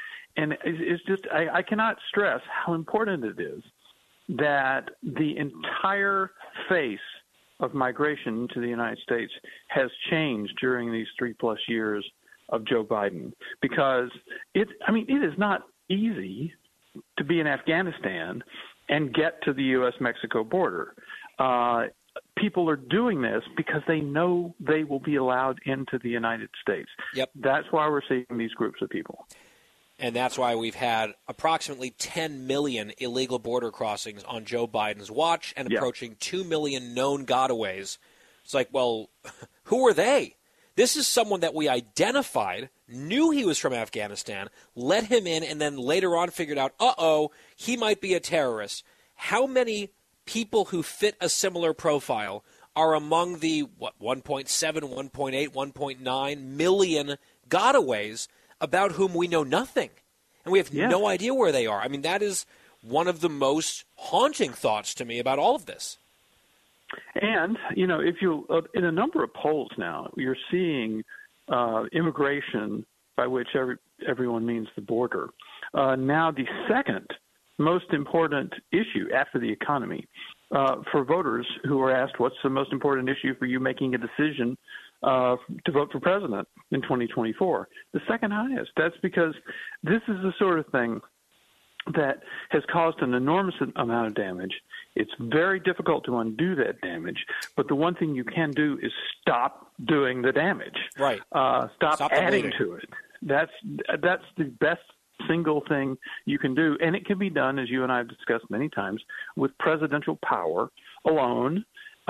it's just I cannot stress how important it is that the entire face of migration to the United States has changed during these 3+ years of Joe Biden, because it is not easy to be in Afghanistan and get to the U.S.-Mexico border. People are doing this because they know they will be allowed into the United States. Yep. That's why we're seeing these groups of people. And that's why we've had approximately 10 million illegal border crossings on Joe Biden's watch and approaching 2 million known gotaways. It's like, well, who are they? This is someone that we identified, knew he was from Afghanistan, let him in, and then later on figured out, he might be a terrorist. How many people who fit a similar profile are among the, 1.7, 1.8, 1.9 million gotaways about whom we know nothing, and we have no idea where they are? I mean, that is one of the most haunting thoughts to me about all of this. And, if you in a number of polls now, you're seeing immigration, by which everyone means the border, now the second most important issue after the economy for voters who are asked, what's the most important issue for you making a decision to vote for president in 2024? The second highest. That's because this is the sort of thing that has caused an enormous amount of damage. It's very difficult to undo that damage, but the one thing you can do is stop doing the damage. Right. Stop adding to it. That's the best single thing you can do, and it can be done, as you and I have discussed many times, with presidential power alone.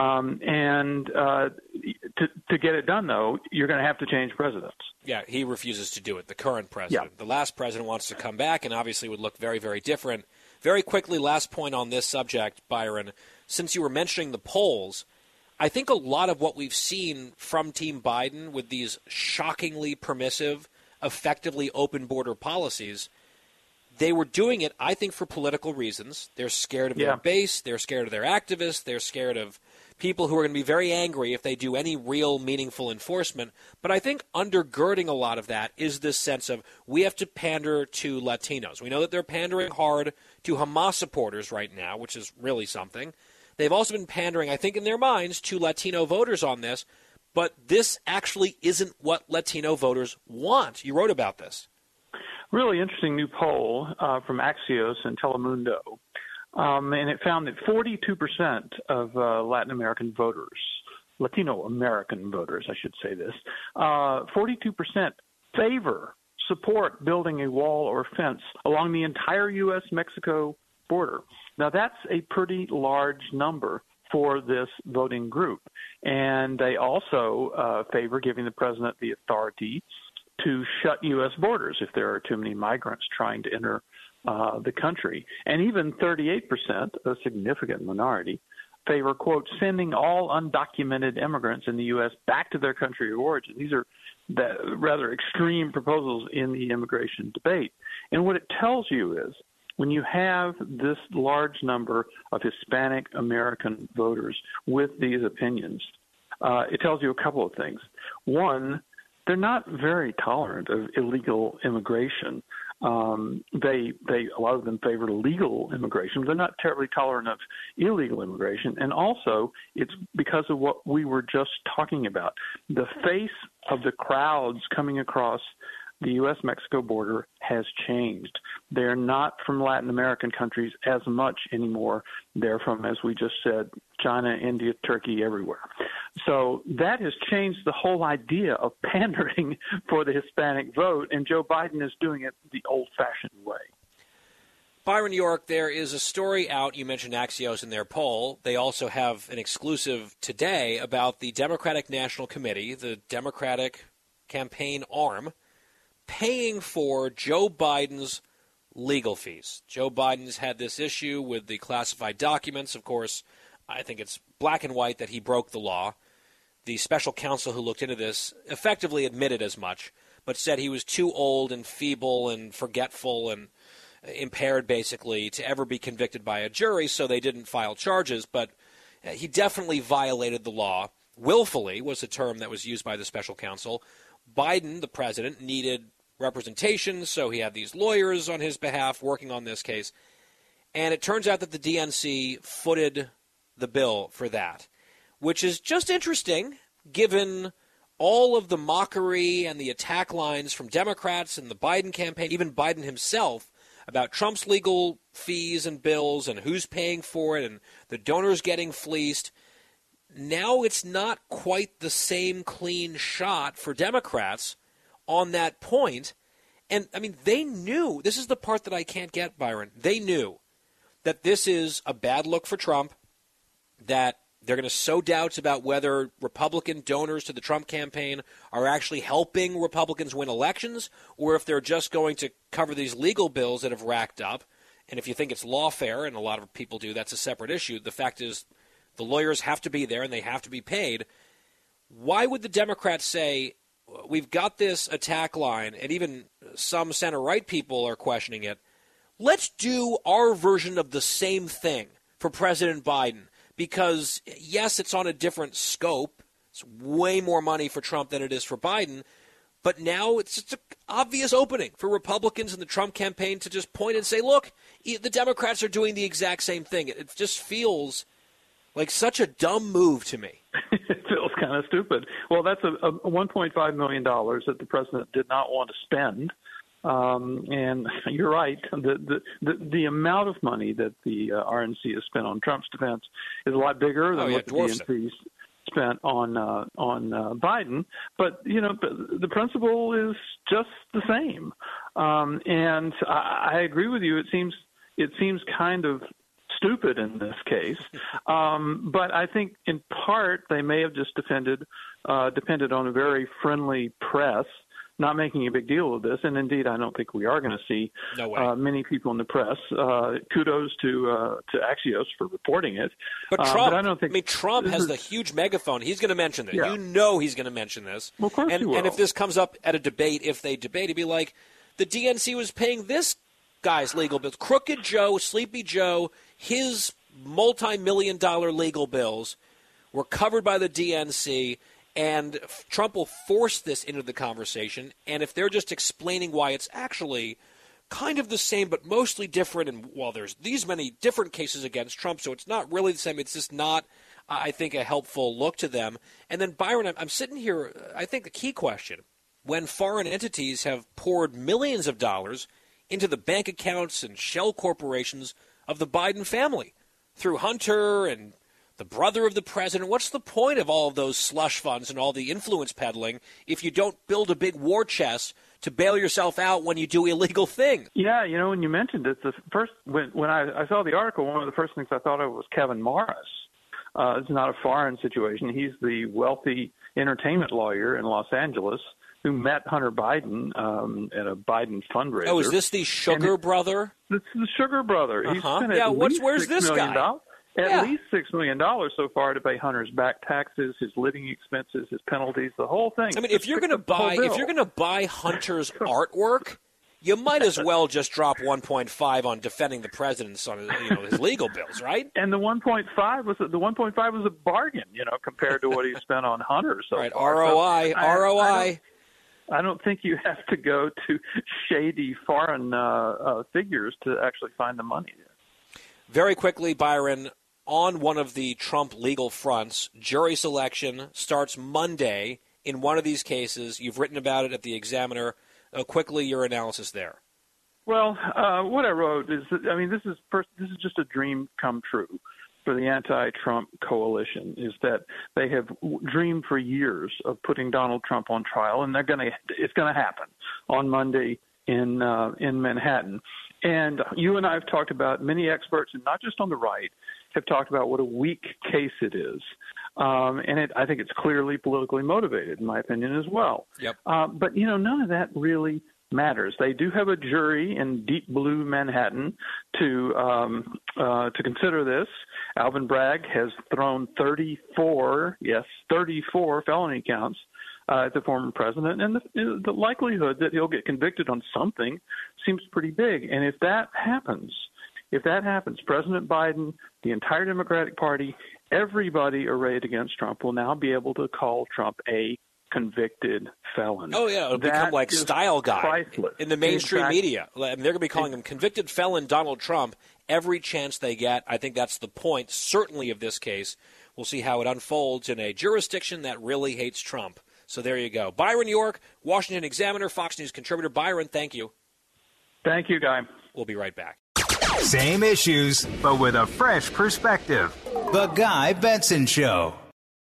To get it done, though, you're going to have to change presidents. Yeah, he refuses to do it, the current president. Yeah. The last president wants to come back and obviously would look very, very different. Very quickly, last point on this subject, Byron. Since you were mentioning the polls, I think a lot of what we've seen from Team Biden with these shockingly permissive, effectively open border policies, they were doing it, I think, for political reasons. They're scared of their base. They're scared of their activists. They're scared of people who are going to be very angry if they do any real meaningful enforcement. But I think undergirding a lot of that is this sense of we have to pander to Latinos. We know that they're pandering hard to Hamas supporters right now, which is really something. They've also been pandering, I think, in their minds to Latino voters on this. But this actually isn't what Latino voters want. You wrote about this. Really interesting new poll from Axios and Telemundo. And it found that 42% of Latin American voters, Latino American voters, I should say this, 42% support building a wall or fence along the entire U.S.-Mexico border. Now, that's a pretty large number for this voting group. And they also favor giving the president the authority to shut U.S. borders if there are too many migrants trying to enter the country. And even 38%, a significant minority, favor, quote, sending all undocumented immigrants in the U.S. back to their country of origin. These are rather extreme proposals in the immigration debate. And what it tells you is when you have this large number of Hispanic American voters with these opinions, it tells you a couple of things. One, they're not very tolerant of illegal immigration. A lot of them favor legal immigration. They're not terribly tolerant of illegal immigration. And also, it's because of what we were just talking about. The face of the crowds coming across the U.S.-Mexico border has changed. They're not from Latin American countries as much anymore. They're from, as we just said, China, India, Turkey, everywhere. So that has changed the whole idea of pandering for the Hispanic vote, and Joe Biden is doing it the old-fashioned way. Byron York, there is a story out, you mentioned Axios in their poll. They also have an exclusive today about the Democratic National Committee, the Democratic campaign arm, paying for Joe Biden's legal fees. Joe Biden's had this issue with the classified documents. Of course, I think it's black and white that he broke the law. The special counsel who looked into this effectively admitted as much, but said he was too old and feeble and forgetful and impaired, basically, to ever be convicted by a jury, so they didn't file charges. But he definitely violated the law. Willfully was the term that was used by the special counsel. Biden, the president, needed representation, so he had these lawyers on his behalf working on this case. And it turns out that the DNC footed the bill for that, which is just interesting given all of the mockery and the attack lines from Democrats and the Biden campaign, even Biden himself, about Trump's legal fees and bills and who's paying for it and the donors getting fleeced. Now it's not quite the same clean shot for Democrats on that point. And, I mean, they knew. This is the part that I can't get, Byron. They knew that this is a bad look for Trump, that they're going to sow doubts about whether Republican donors to the Trump campaign are actually helping Republicans win elections or if they're just going to cover these legal bills that have racked up. And if you think it's lawfare, and a lot of people do, that's a separate issue. The fact is the lawyers have to be there and they have to be paid. Why would the Democrats say, we've got this attack line, and even some center-right people are questioning it, let's do our version of the same thing for President Biden because, yes, it's on a different scope. It's way more money for Trump than it is for Biden. But now it's just an obvious opening for Republicans in the Trump campaign to just point and say, look, the Democrats are doing the exact same thing. It just feels like such a dumb move to me. It feels kind of stupid. Well, that's a $1.5 million that the president did not want to spend. And you're right. The amount of money that the RNC has spent on Trump's defense is a lot bigger than what the DNC spent on Biden, but the principle is just the same. And I agree with you. It seems kind of stupid in this case, but I think in part they may have just depended on a very friendly press not making a big deal of this, and indeed, I don't think we are going to see many people in the press. Kudos to Axios for reporting it. But Trump, but I don't think Trump has the huge megaphone. He's going to mention this. Yeah. You know he's going to mention this. Well, of course he will. And if this comes up at a debate, if they debate, he'd be like, the DNC was paying this guy's legal bills. Crooked Joe, Sleepy Joe, his multi-million-dollar legal bills were covered by the DNC. And Trump will force this into the conversation. And if they're just explaining why it's actually kind of the same but mostly different, and well, there's these many different cases against Trump, so it's not really the same. It's just not, I think, a helpful look to them. And then, Byron, I'm sitting here, I think the key question, when foreign entities have poured millions of dollars into the bank accounts and shell corporations of the Biden family through Hunter and the brother of the president, what's the point of all of those slush funds and all the influence peddling if you don't build a big war chest to bail yourself out when you do illegal things? Yeah, when you mentioned it, the first when I saw the article, one of the first things I thought of was Kevin Morris. It's not a foreign situation. He's the wealthy entertainment lawyer in Los Angeles who met Hunter Biden at a Biden fundraiser. Oh, is this the Sugar brother? This is the Sugar brother. He's spent at least where's $6 this million guy? At least $6 million so far to pay Hunter's back taxes, his living expenses, his penalties, the whole thing. I mean, if you're going to buy Hunter's artwork, you might as well just drop 1.5 on defending the president's on his legal bills, right? And the 1.5 was a bargain, compared to what he spent on Hunter. So right, far. ROI, ROI. I don't think you have to go to shady foreign figures to actually find the money there. Very quickly, Byron, on one of the Trump legal fronts, jury selection starts Monday in one of these cases. You've written about it at the Examiner. Quickly, your analysis there. Well, what I wrote is that, this is just a dream come true for the anti-Trump coalition, is that they have dreamed for years of putting Donald Trump on trial, and it's going to happen on Monday in Manhattan. And you and I have talked about, many experts, and not just on the right, have talked about what a weak case it is. And I think it's clearly politically motivated, in my opinion, as well. Yep. But, none of that really matters. They do have a jury in deep blue Manhattan to consider this. Alvin Bragg has thrown 34 felony counts at the former president, and the likelihood that he'll get convicted on something seems pretty big. And if that happens, President Biden, the entire Democratic Party, everybody arrayed against Trump will now be able to call Trump a convicted felon. Oh, yeah, it'll become like style guy priceless. In the mainstream media. They're going to be calling him convicted felon Donald Trump every chance they get. I think that's the point, certainly, of this case. We'll see how it unfolds in a jurisdiction that really hates Trump. So there you go. Byron York, Washington Examiner, Fox News contributor. Byron, thank you. Thank you, Guy. We'll be right back. Same issues, but with a fresh perspective. The Guy Benson Show.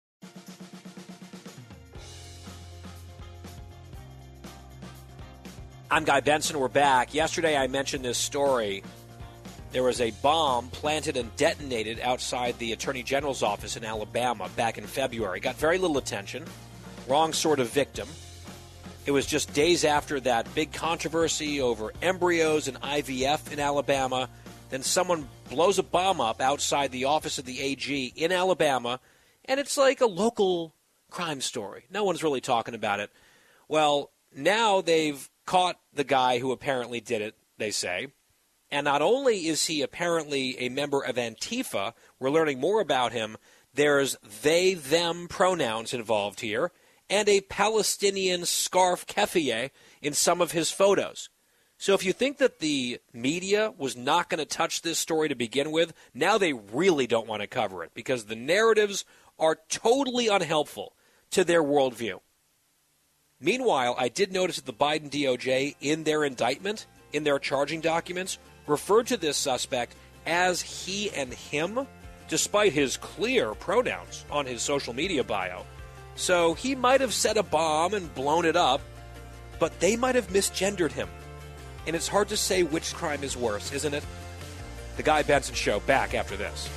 I'm Guy Benson. We're back. Yesterday I mentioned this story. There was a bomb planted and detonated outside the Attorney General's office in Alabama back in February. Got very little attention. Wrong sort of victim. It was just days after that big controversy over embryos and IVF in Alabama. Then someone blows a bomb up outside the office of the AG in Alabama, and it's like a local crime story. No one's really talking about it. Well, now they've caught the guy who apparently did it, they say. And not only is he apparently a member of Antifa, we're learning more about him. There's they, them pronouns involved here, and a Palestinian scarf keffiyeh in some of his photos. So if you think that the media was not going to touch this story to begin with, now they really don't want to cover it because the narratives are totally unhelpful to their worldview. Meanwhile, I did notice that the Biden DOJ, in their indictment, in their charging documents, referred to this suspect as he and him, despite his clear pronouns on his social media bio. So he might have set a bomb and blown it up, but they might have misgendered him. And it's hard to say which crime is worse, isn't it? The Guy Benson Show, back after this.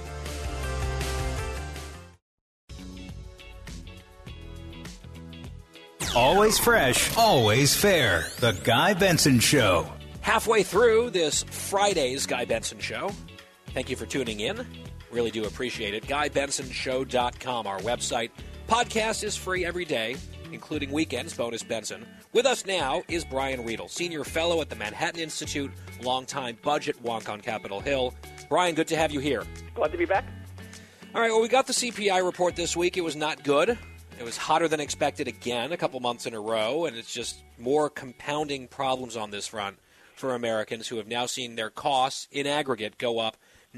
Always fresh, always fair. The Guy Benson Show. Halfway through this Friday's Guy Benson Show. Thank you for tuning in. Really do appreciate it. GuyBensonShow.com, our website. Podcast is free every day, including weekends, Bonus Benson. With us now is Brian Riedel, Senior Fellow at the Manhattan Institute, longtime budget wonk on Capitol Hill. Brian, good to have you here. Glad to be back. All right, well, we got the CPI report this week. It was not good. It was hotter than expected again a couple months in a row, and it's just more compounding problems on this front for Americans who have now seen their costs in aggregate go up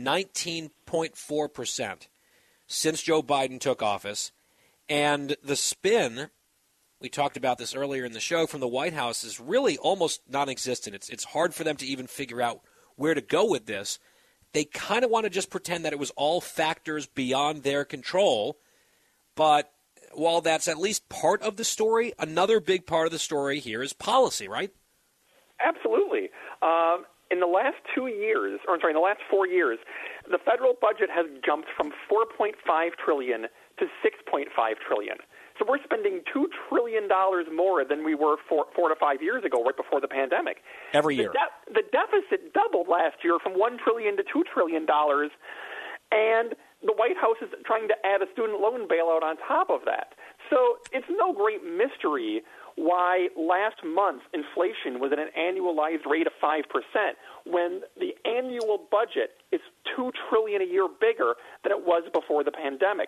19.4% since Joe Biden took office. And the spin, we talked about this earlier in the show, from the White House is really almost non-existent. It's hard for them to even figure out where to go with this. They kind of want to just pretend that it was all factors beyond their control. But while that's at least part of the story, another big part of the story here is policy, right? Absolutely. In the last 2 years, in the last 4 years, the federal budget has jumped from $4.5 trillion to $6.5 trillion. So we're spending $2 trillion more than we were 4 to 5 years ago, right before the pandemic. Every year. The deficit doubled last year from $1 trillion to $2 trillion, and the White House is trying to add a student loan bailout on top of that. So it's no great mystery why last month inflation was at an annualized rate of 5% when the annual budget is $2 trillion a year bigger than it was before the pandemic.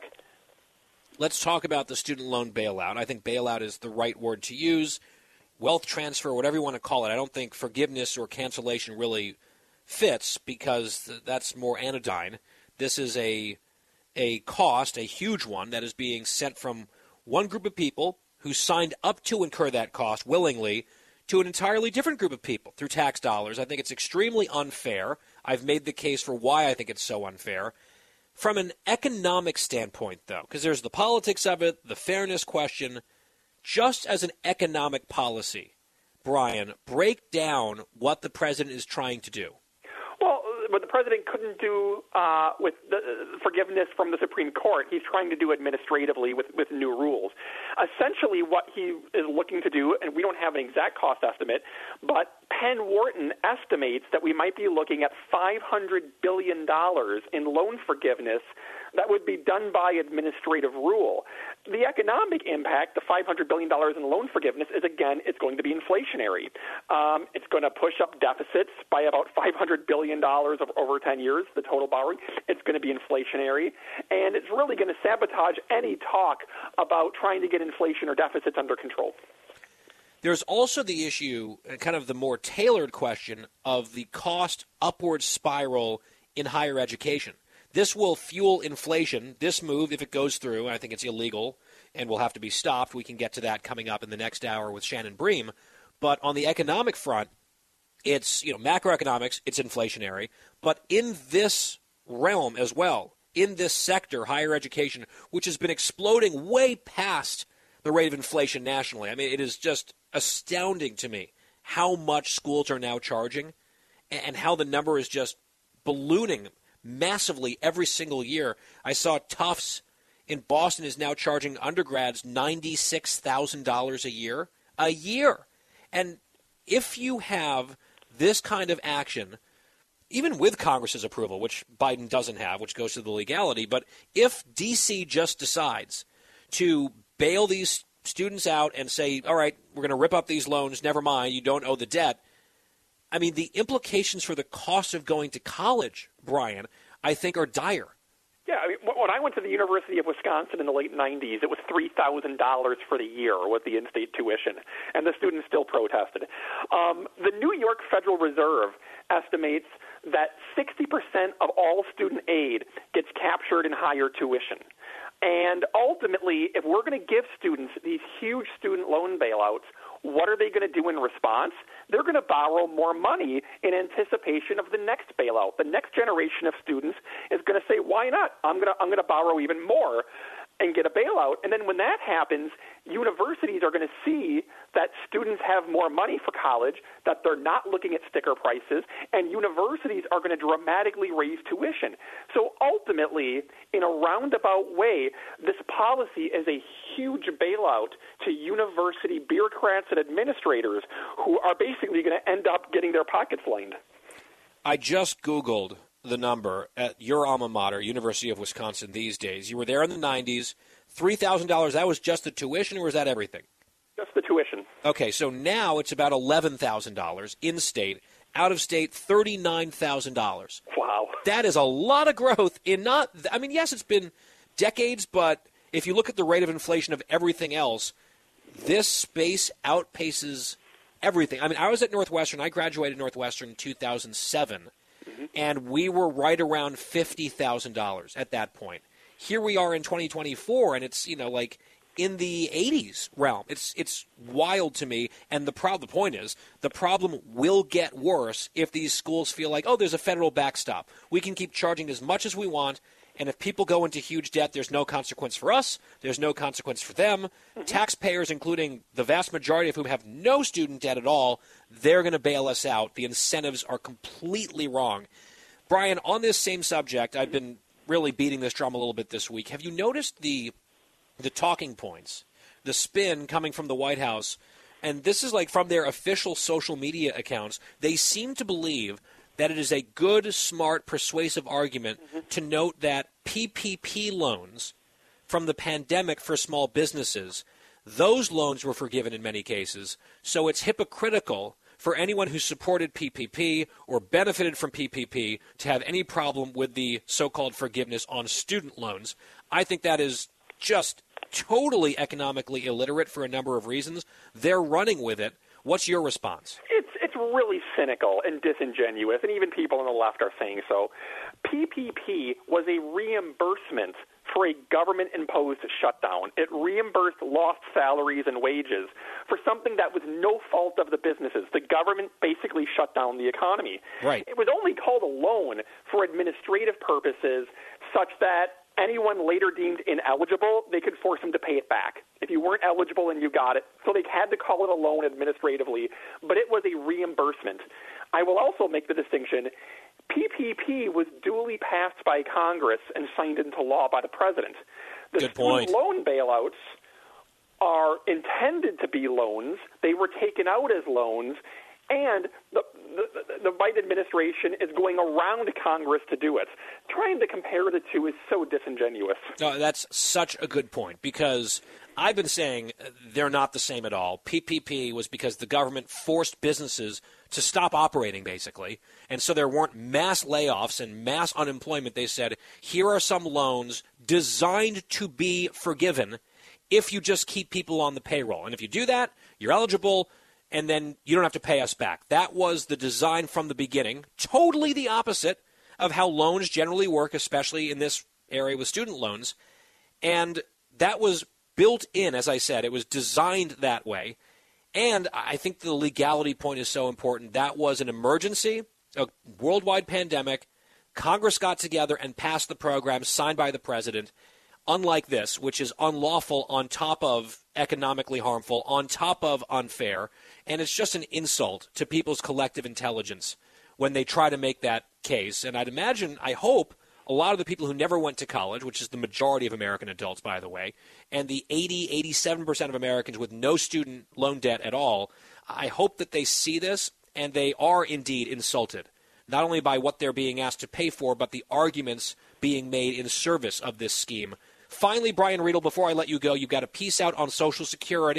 Let's talk about the student loan bailout. I think bailout is the right word to use. Wealth transfer, whatever you want to call it. I don't think forgiveness or cancellation really fits because that's more anodyne. This is a cost, a huge one, that is being sent from one group of people who signed up to incur that cost willingly to an entirely different group of people through tax dollars. I think it's extremely unfair. I've made the case for why I think it's so unfair. From an economic standpoint, though, because there's the politics of it, the fairness question, just as an economic policy, Brian, break down what the president is trying to do. Well, what the president couldn't do with the forgiveness from the Supreme Court, he's trying to do administratively with new rules. Essentially what he is looking to do, and we don't have an exact cost estimate, but Penn Wharton estimates that we might be looking at $500 billion in loan forgiveness that would be done by administrative rule. The economic impact, the $500 billion in loan forgiveness, is, again, it's going to be inflationary. It's going to push up deficits by about $500 billion over 10 years, the total borrowing. It's going to be inflationary, and it's really going to sabotage any talk about trying to get inflation or deficits under control. There's also the issue, kind of the more tailored question, of the cost upward spiral in higher education. This will fuel inflation. This move, if it goes through, I think it's illegal and will have to be stopped. We can get to that coming up in the next hour with Shannon Bream. But on the economic front, it's, macroeconomics, it's inflationary. But in this realm as well, in this sector, higher education, which has been exploding way past the rate of inflation nationally. I mean, it is just astounding to me how much schools are now charging and how the number is just ballooning massively every single year. I saw Tufts in Boston is now charging undergrads $96,000 a year. And if you have this kind of action, even with Congress's approval, which Biden doesn't have, which goes to the legality, but if D.C. just decides to bail these students out and say, all right, we're going to rip up these loans, never mind, you don't owe the debt, I mean, the implications for the cost of going to college, Brian, I think are dire. Yeah, I mean, when I went to the University of Wisconsin in the late 90s, it was $3,000 for the year with the in-state tuition, and the students still protested. The New York Federal Reserve estimates that 60% of all student aid gets captured in higher tuition. And ultimately, if we're going to give students these huge student loan bailouts, what are they going to do in response? They're going to borrow more money in anticipation of the next bailout. The next generation of students is going to say, why not? I'm going to borrow even more and get a bailout. And then when that happens, universities are going to see that students have more money for college, that they're not looking at sticker prices, and universities are going to dramatically raise tuition. So ultimately, in a roundabout way, this policy is a huge bailout to university bureaucrats and administrators who are basically going to end up getting their pockets lined. I just Googled the number at your alma mater, University of Wisconsin, these days. You were there in the 90s. $3,000, that was just the tuition, or was that everything? Just the tuition. Okay, so now it's about $11,000 in-state. Out-of-state, $39,000. Wow. That is a lot of growth in not – I mean, yes, it's been decades, but if you look at the rate of inflation of everything else, this space outpaces everything. I mean, I was at Northwestern. I graduated Northwestern in 2007. And we were right around $50,000 at that point. Here we are in 2024, and it's, like in the 80s realm. It's wild to me. And the point is, the problem will get worse if these schools feel like, there's a federal backstop. We can keep charging as much as we want, and if people go into huge debt, there's no consequence for us. There's no consequence for them. Taxpayers, including the vast majority of whom have no student debt at all, they're going to bail us out. The incentives are completely wrong. Brian, on this same subject, I've been really beating this drum a little bit this week. Have you noticed the talking points, the spin coming from the White House? And this is like from their official social media accounts. They seem to believe that it is a good, smart, persuasive argument to note that PPP loans from the pandemic for small businesses, those loans were forgiven in many cases. So it's hypocritical for anyone who supported PPP or benefited from PPP to have any problem with the so-called forgiveness on student loans. I think that is just totally economically illiterate for a number of reasons. They're running with it. What's your response? It's really cynical and disingenuous, and even people on the left are saying so. PPP was a reimbursement for a government-imposed shutdown. It reimbursed lost salaries and wages for something that was no fault of the businesses. The government basically shut down the economy. Right. It was only called a loan for administrative purposes such that anyone later deemed ineligible, they could force them to pay it back if you weren't eligible and you got it. So they had to call it a loan administratively, but it was a reimbursement. I will also make the distinction. PPP was duly passed by Congress and signed into law by the president. The Good point. student loan bailouts are intended to be loans. They were taken out as loans, and the Biden administration is going around Congress to do it. Trying to compare the two is so disingenuous. No, that's such a good point, because I've been saying they're not the same at all. PPP was because the government forced businesses to stop operating, basically, and so there weren't mass layoffs and mass unemployment. They said, here are some loans designed to be forgiven if you just keep people on the payroll. And if you do that, you're eligible, and then you don't have to pay us back. That was the design from the beginning, totally the opposite of how loans generally work, especially in this area with student loans. And that was built in, as I said. It was designed that way. And I think the legality point is so important. That was an emergency, a worldwide pandemic. Congress got together and passed the program signed by the president, unlike this, which is unlawful on top of economically harmful, on top of unfair. And it's just an insult to people's collective intelligence when they try to make that case. And I'd imagine, I hope, a lot of the people who never went to college, which is the majority of American adults, by the way, and the 87% of Americans with no student loan debt at all, I hope that they see this and they are indeed insulted, not only by what they're being asked to pay for, but the arguments being made in service of this scheme. Finally, Brian Riedel, before I let you go, you've got a piece out on Social Security.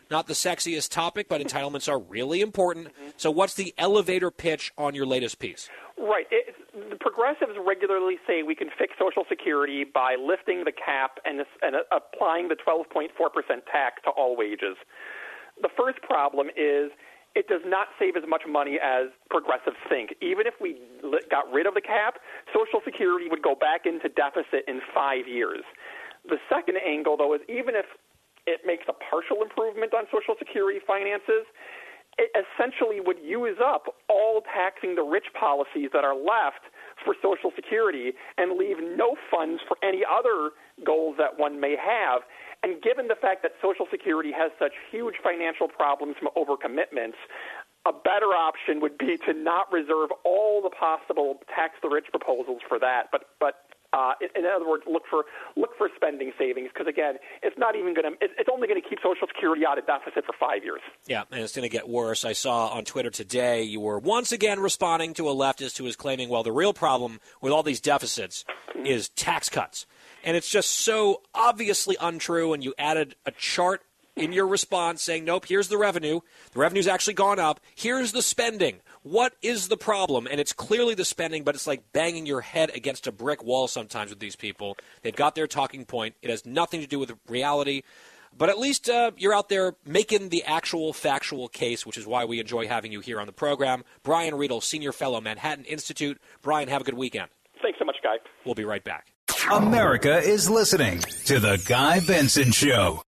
not the sexiest topic, but entitlements are really important. So what's the elevator pitch on your latest piece? Right. The progressives regularly say we can fix Social Security by lifting the cap and applying the 12.4% tax to all wages. The first problem is it does not save as much money as progressives think. Even if we got rid of the cap, Social Security would go back into deficit in 5 years. The second angle, though, is even if it makes a partial improvement on Social Security finances, it essentially would use up all taxing the rich policies that are left for Social Security and leave no funds for any other goals that one may have. And given the fact that Social Security has such huge financial problems from overcommitments, a better option would be to not reserve all the possible tax-the-rich proposals for that, but in other words, look for spending savings, because again, it's only going to keep Social Security out of deficit for 5 years. Yeah, and it's going to get worse. I saw on Twitter today you were once again responding to a leftist who was claiming, well, the real problem with all these deficits is tax cuts. And it's just so obviously untrue, and you added a chart in your response saying, nope, here's the revenue. The revenue's actually gone up. Here's the spending. What is the problem? And it's clearly the spending, but it's like banging your head against a brick wall sometimes with these people. They've got their talking point. It has nothing to do with reality. But at least you're out there making the actual factual case, which is why we enjoy having you here on the program. Brian Riedel, Senior Fellow, Manhattan Institute. Brian, have a good weekend. Thanks so much, Guy. We'll be right back. America is listening to The Guy Benson Show.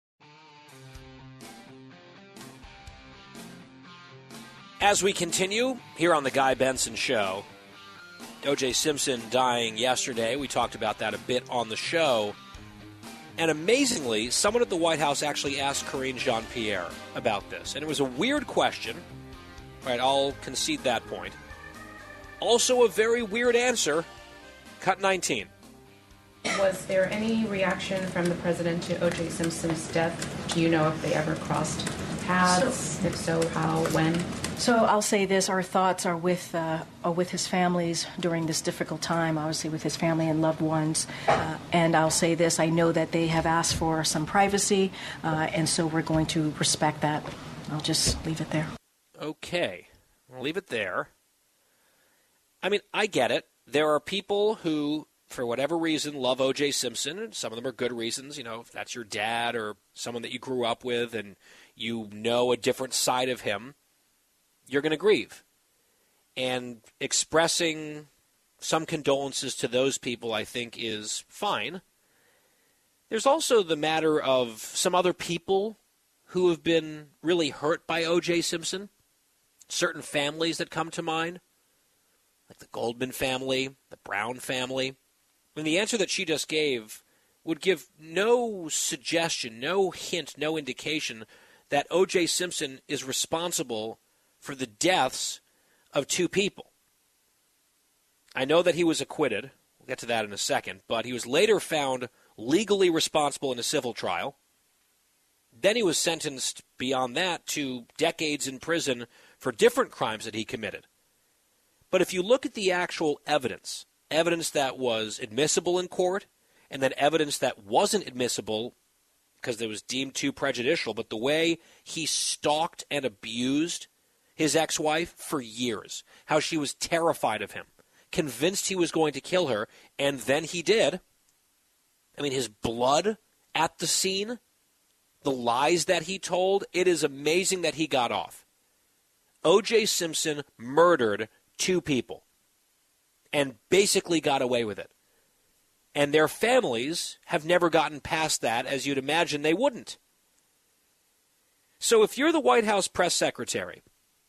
As we continue here on The Guy Benson Show, O.J. Simpson dying yesterday. We talked about that a bit on the show. And amazingly, someone at the White House actually asked Karine Jean-Pierre about this. And it was a weird question. Right, I'll concede that point. Also a very weird answer. Cut 19. Was there any reaction from the president to O.J. Simpson's death? Do you know if they ever crossed paths? If so, how, when? So I'll say this: our thoughts are with his families during this difficult time. Obviously, with his family and loved ones. And I'll say this: I know that they have asked for some privacy, and so we're going to respect that. I'll just leave it there. Okay, I'll leave it there. I mean, I get it. There are people who, for whatever reason, love O.J. Simpson, and some of them are good reasons. You know, if that's your dad or someone that you grew up with and you know a different side of him, you're going to grieve. And expressing some condolences to those people, I think, is fine. There's also the matter of some other people who have been really hurt by O.J. Simpson, certain families that come to mind, like the Goldman family, the Brown family. And the answer that she just gave would give no suggestion, no hint, no indication that O.J. Simpson is responsible for the deaths of two people. I know that he was acquitted. We'll get to that in a second. But he was later found legally responsible in a civil trial. Then he was sentenced beyond that to decades in prison for different crimes that he committed. But if you look at the actual evidence that was admissible in court, and then evidence that wasn't admissible because it was deemed too prejudicial, but the way he stalked and abused his ex-wife for years, how she was terrified of him, convinced he was going to kill her, and then he did. I mean, his blood at the scene, the lies that he told, it is amazing that he got off. O.J. Simpson murdered two people and basically got away with it. And their families have never gotten past that, as you'd imagine they wouldn't. So if you're the White House press secretary,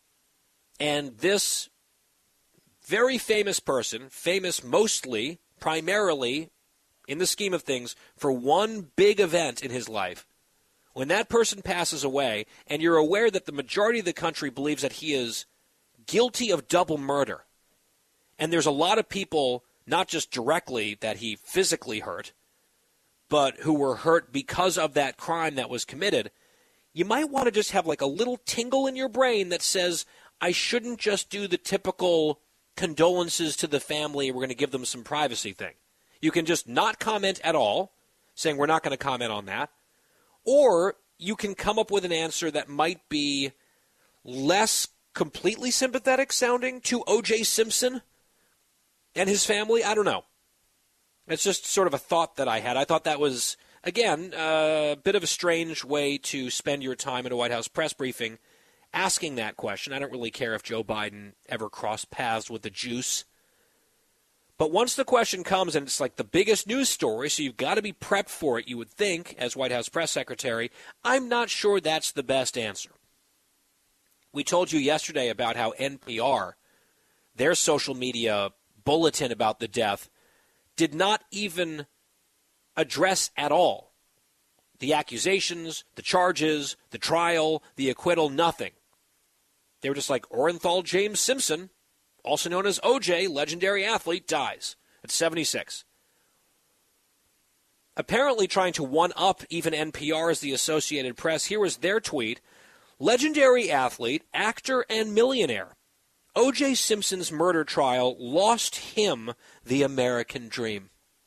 and this very famous person, famous mostly, primarily, in the scheme of things, for one big event in his life, when that person passes away, and you're aware that the majority of the country believes that he is guilty of double murder, and there's a lot of people, not just directly that he physically hurt, but who were hurt because of that crime that was committed, you might want to just have like a little tingle in your brain that says, I shouldn't just do the typical condolences to the family, we're going to give them some privacy thing. You can just not comment at all, saying we're not going to comment on that, or you can come up with an answer that might be less completely sympathetic sounding to O.J. Simpson and his family. I don't know. It's just sort of a thought that I had. I thought that was, again, a bit of a strange way to spend your time at a White House press briefing asking that question. I don't really care if Joe Biden ever crossed paths with the juice. But once the question comes, and it's like the biggest news story, so you've got to be prepped for it, you would think, as White House press secretary, I'm not sure that's the best answer. We told you yesterday about how NPR, their social media bulletin about the death, did not even address at all the accusations, the charges, the trial, the acquittal, nothing. They were just like, Orenthal James Simpson, also known as OJ, legendary athlete, dies at 76. Apparently trying to one-up even NPR as the Associated Press, here was their tweet. Legendary athlete, actor, and millionaire. O.J. Simpson's murder trial lost him the American dream.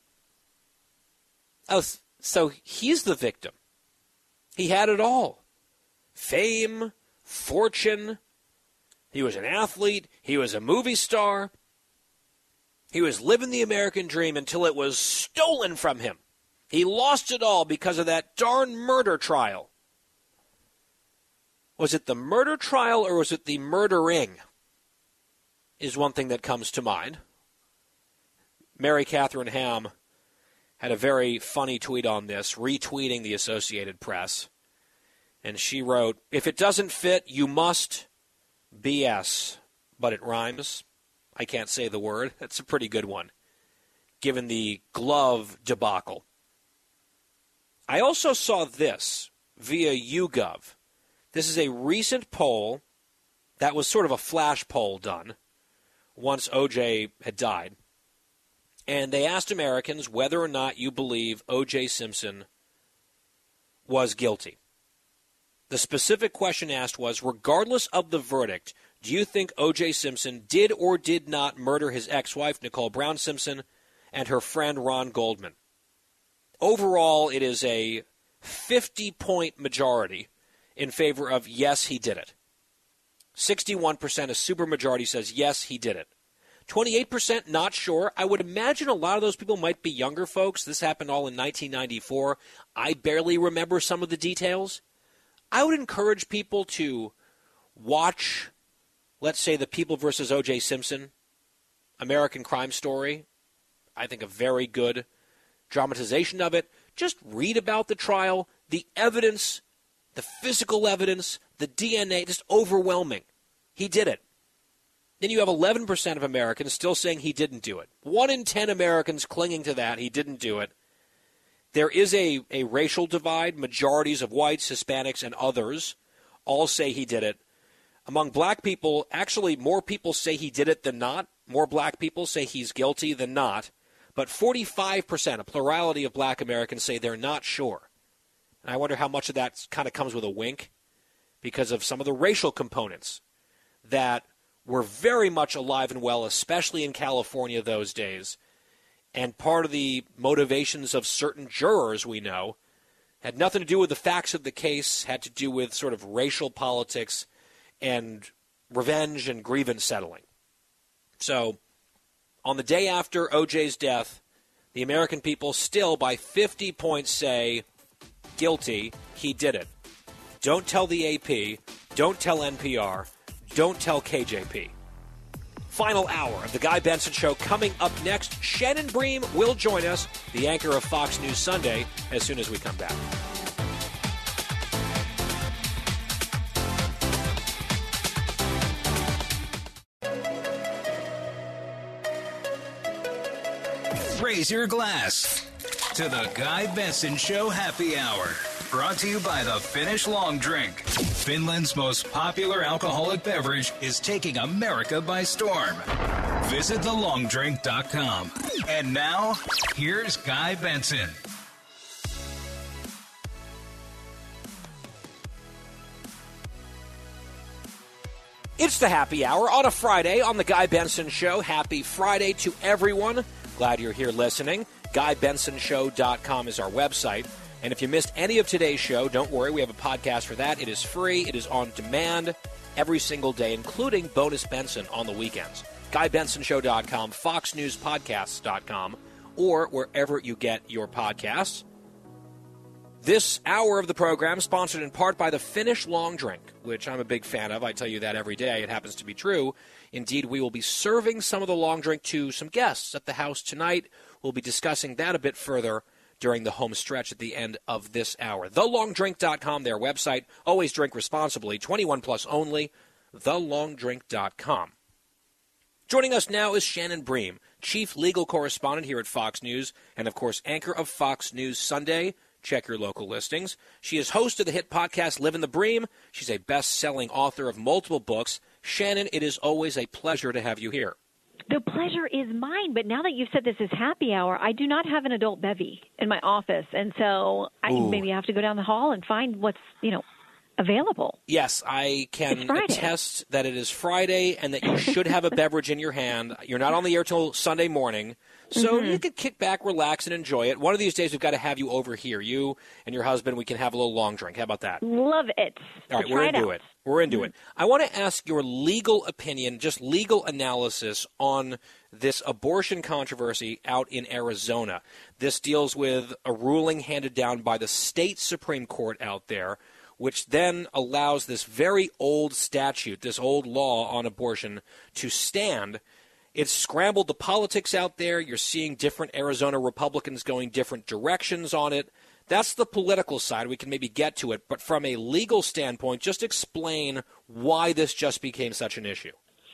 Oh, so he's the victim. He had it all. Fame, fortune. He was an athlete. He was a movie star. He was living the American dream until it was stolen from him. He lost it all because of that darn murder trial. Was it the murder trial or was it the murdering? Is one thing that comes to mind. Mary Catherine Ham had a very funny tweet on this, retweeting the Associated Press. And she wrote, if it doesn't fit, you must BS. But it rhymes. I can't say the word. That's a pretty good one, given the glove debacle. I also saw this via YouGov. This is a recent poll that was sort of a flash poll done once O.J. had died. And they asked Americans whether or not you believe O.J. Simpson was guilty. The specific question asked was, regardless of the verdict, do you think O.J. Simpson did or did not murder his ex-wife, Nicole Brown Simpson, and her friend Ron Goldman? Overall, it is a 50-point majority in favor of yes, he did it. 61%, a supermajority, says yes, he did it. 28% not sure. I would imagine a lot of those people might be younger folks. This happened all in 1994. I barely remember some of the details. I would encourage people to watch, let's say, The People versus O.J. Simpson, American Crime Story. I think a very good dramatization of it. Just read about the trial, the evidence, the physical evidence, the DNA, just overwhelming. He did it. Then you have 11% of Americans still saying he didn't do it. 1 in 10 Americans clinging to that, he didn't do it. There is a racial divide. Majorities of whites, Hispanics, and others all say he did it. Among black people, actually more people say he did it than not. More black people say he's guilty than not. But 45%, a plurality of black Americans, say they're not sure. And I wonder how much of that kind of comes with a wink because of some of the racial components that were very much alive and well, especially in California those days. And part of the motivations of certain jurors, we know, had nothing to do with the facts of the case, had to do with sort of racial politics and revenge and grievance settling. So, on the day after O.J.'s death, the American people still, by 50 points, say, guilty, he did it. Don't tell the AP, don't tell NPR, don't tell KJP. Final hour of the Guy Benson Show coming up next. Shannon Bream will join us, the anchor of Fox News Sunday, as soon as we come back. Raise your glass to the Guy Benson Show Happy Hour. Brought to you by the Finnish Long Drink. Finland's most popular alcoholic beverage is taking America by storm. Visit thelongdrink.com. And now, here's Guy Benson. It's the Happy Hour on a Friday on the Guy Benson Show. Happy Friday to everyone. Glad you're here listening. GuyBensonShow.com is our website. And if you missed any of today's show, don't worry. We have a podcast for that. It is free. It is on demand every single day, including Bonus Benson on the weekends. GuyBensonShow.com, FoxNewsPodcasts.com, or wherever you get your podcasts. This hour of the program sponsored in part by the Finnish Long Drink, which I'm a big fan of. I tell you that every day. It happens to be true. Indeed, we will be serving some of the long drink to some guests at the house tonight. We'll be discussing that a bit further during the home stretch at the end of this hour. TheLongDrink.com, their website. Always drink responsibly. 21 plus only. TheLongDrink.com. Joining us now is Shannon Bream, chief legal correspondent here at Fox News, and, of course, anchor of Fox News Sunday. Check your local listings. She is host of the hit podcast Livin' the Bream. She's a best-selling author of multiple books. Shannon, it is always a pleasure to have you here. The pleasure is mine, but now that you've said this is happy hour, I do not have an adult bevy in my office, and so I maybe have to go down the hall and find what's, available. Yes, I can attest that it is Friday and that you should have a beverage in your hand. You're not on the air till Sunday morning, so you can kick back, relax, and enjoy it. One of these days, we've got to have you over here. You and your husband, we can have a little long drink. How about that? Love it. All right, we're into it. We're into it. I want to ask your legal opinion, just legal analysis on this abortion controversy out in Arizona. This deals with a ruling handed down by the state Supreme Court out there, which then allows this very old statute, this old law on abortion, to stand. It's scrambled the politics out there. You're seeing different Arizona Republicans going different directions on it. That's the political side. We can maybe get to it. But from a legal standpoint, just explain why this just became such an issue.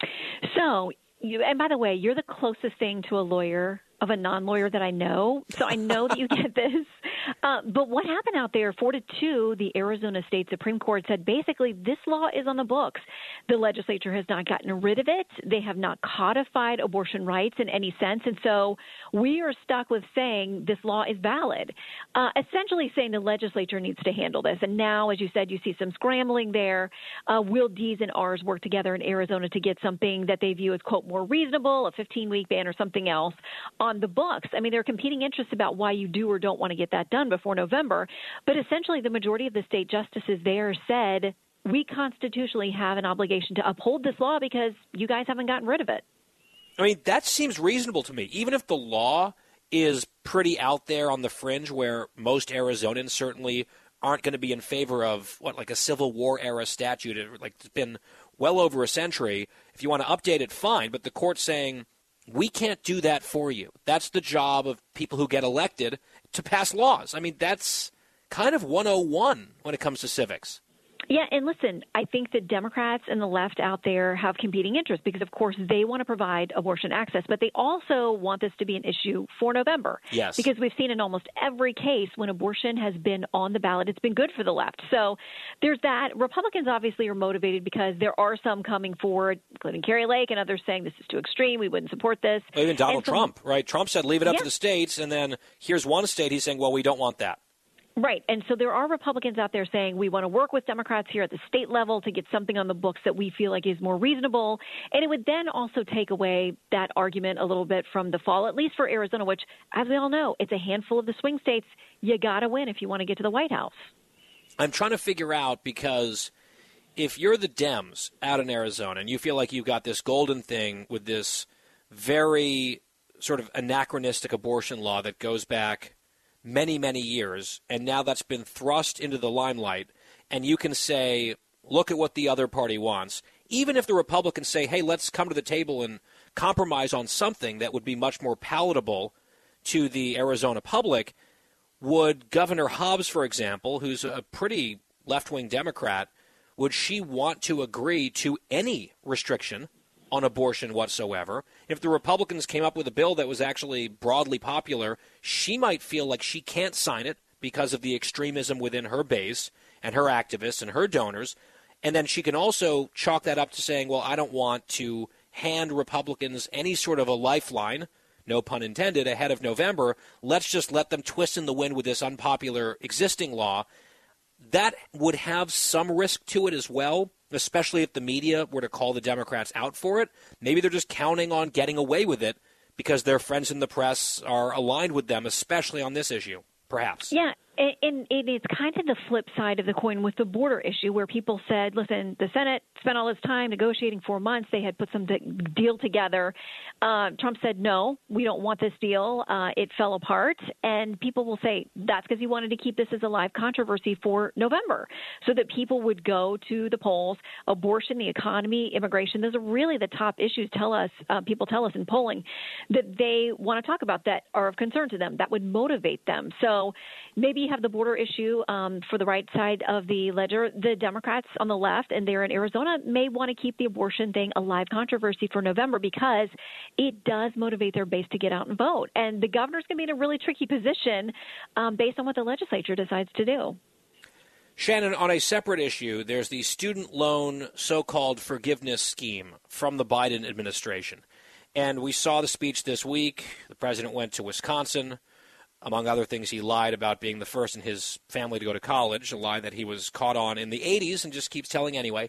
So, and by the way, you're the closest thing to a lawyer of a non-lawyer that I know, so I know that you get this. But what happened out there, 4-2, the Arizona State Supreme Court said basically this law is on the books. The legislature has not gotten rid of it. They have not codified abortion rights in any sense. And so we are stuck with saying this law is valid, essentially saying the legislature needs to handle this. And now, as you said, you see some scrambling there. Will D's and R's work together in Arizona to get something that they view as, quote, more reasonable, a 15-week ban or something else on the books? I mean, there are competing interests about why you do or don't want to get that done before November. But essentially, the majority of the state justices there said we constitutionally have an obligation to uphold this law because you guys haven't gotten rid of it. I mean, that seems reasonable to me. Even if the law is pretty out there on the fringe where most Arizonans certainly aren't going to be in favor of, like a Civil War era statute. It's been well over a century. If you want to update it, fine. But the court's saying, we can't do that for you. That's the job of people who get elected to pass laws. I mean, that's kind of 101 when it comes to civics. Yeah, and listen, I think the Democrats and the left out there have competing interests because, of course, they want to provide abortion access, but they also want this to be an issue for November. Yes. Because we've seen in almost every case when abortion has been on the ballot, it's been good for the left. So there's that. Republicans obviously are motivated because there are some coming forward, including Kari Lake and others saying this is too extreme, we wouldn't support this. Even Donald Trump, right? Trump said leave it up to the states, and then here's one state he's saying, well, we don't want that. Right. And so there are Republicans out there saying we want to work with Democrats here at the state level to get something on the books that we feel like is more reasonable. And it would then also take away that argument a little bit from the fall, at least for Arizona, which, as we all know, it's a handful of the swing states. You got to win if you want to get to the White House. I'm trying to figure out, because if you're the Dems out in Arizona and you feel like you've got this golden thing with this very sort of anachronistic abortion law that goes back many, many years, and now that's been thrust into the limelight, and you can say, look at what the other party wants. Even if the Republicans say, hey, let's come to the table and compromise on something that would be much more palatable to the Arizona public, would Governor Hobbs, for example, who's a pretty left-wing Democrat, would she want to agree to any restriction on abortion whatsoever? If the Republicans came up with a bill that was actually broadly popular, she might feel like she can't sign it because of the extremism within her base and her activists and her donors. And then she can also chalk that up to saying, well, I don't want to hand Republicans any sort of a lifeline, no pun intended, ahead of November. Let's just let them twist in the wind with this unpopular existing law. That would have some risk to it as well, especially if the media were to call the Democrats out for it. Maybe they're just counting on getting away with it because their friends in the press are aligned with them, especially on this issue, perhaps. Yeah, And it's kind of the flip side of the coin with the border issue, where people said, listen, the Senate spent all this time negotiating 4 months. They had put some deal together. Trump said, no, we don't want this deal. It fell apart. And people will say that's because he wanted to keep this as a live controversy for November so that people would go to the polls. Abortion, the economy, immigration, those are really the top issues. People tell us in polling that they want to talk about that are of concern to them. That would motivate them. So maybe you have the border issue for the right side of the ledger. The Democrats on the left, and they're in Arizona, may want to keep the abortion thing a live controversy for November because it does motivate their base to get out and vote. And the governor's going to be in a really tricky position based on what the legislature decides to do. Shannon, on a separate issue, there's the student loan so-called forgiveness scheme from the Biden administration. And we saw the speech this week. The president went to Wisconsin. Among other things, he lied about being the first in his family to go to college, a lie that he was caught on in the 80s and just keeps telling anyway.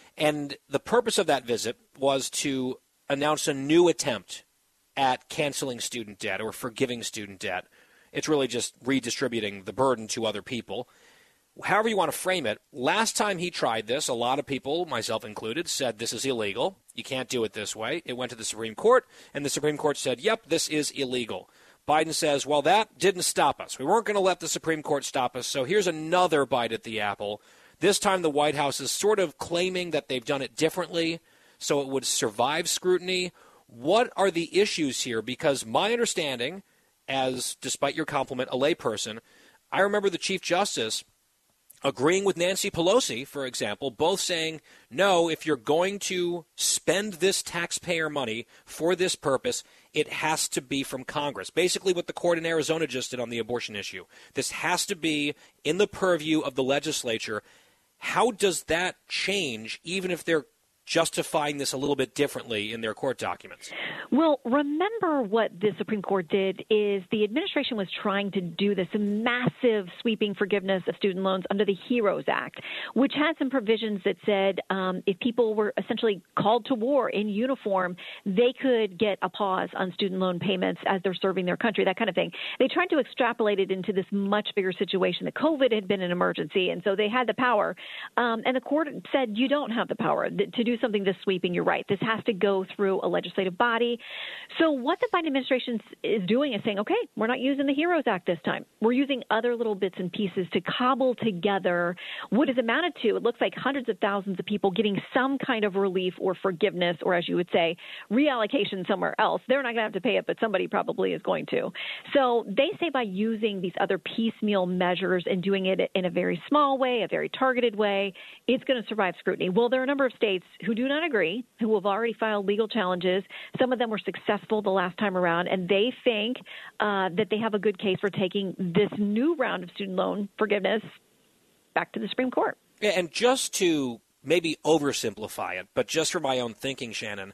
And the purpose of that visit was to announce a new attempt at canceling student debt or forgiving student debt. It's really just redistributing the burden to other people. However you want to frame it, last time he tried this, a lot of people, myself included, said this is illegal. You can't do it this way. It went to the Supreme Court, and the Supreme Court said, yep, this is illegal. Biden says, well, that didn't stop us. We weren't going to let the Supreme Court stop us, so here's another bite at the apple. This time the White House is sort of claiming that they've done it differently, so it would survive scrutiny. What are the issues here? Because my understanding, as, despite your compliment, a layperson, I remember the Chief Justice agreeing with Nancy Pelosi, for example, both saying, no, if you're going to spend this taxpayer money for this purpose, it has to be from Congress. Basically what the court in Arizona just did on the abortion issue. This has to be in the purview of the legislature. How does that change, even if they're justifying this a little bit differently in their court documents? Well, remember what the Supreme Court did is the administration was trying to do this massive sweeping forgiveness of student loans under the HEROES Act, which had some provisions that said if people were essentially called to war in uniform, they could get a pause on student loan payments as they're serving their country, that kind of thing. They tried to extrapolate it into this much bigger situation that COVID had been an emergency, and so they had the power. And the court said you don't have the power to do something this sweeping. You're right. This has to go through a legislative body. So what the Biden administration is doing is saying, okay, we're not using the HEROES Act this time. We're using other little bits and pieces to cobble together what has amounted to, it looks like hundreds of thousands of people getting some kind of relief or forgiveness, or as you would say, reallocation somewhere else. They're not going to have to pay it, but somebody probably is going to. So they say by using these other piecemeal measures and doing it in a very small way, a very targeted way, it's going to survive scrutiny. Well, there are a number of states who do not agree, who have already filed legal challenges. Some of them were successful the last time around, and they think that they have a good case for taking this new round of student loan forgiveness back to the Supreme Court. Yeah, and just to maybe oversimplify it, but just for my own thinking, Shannon,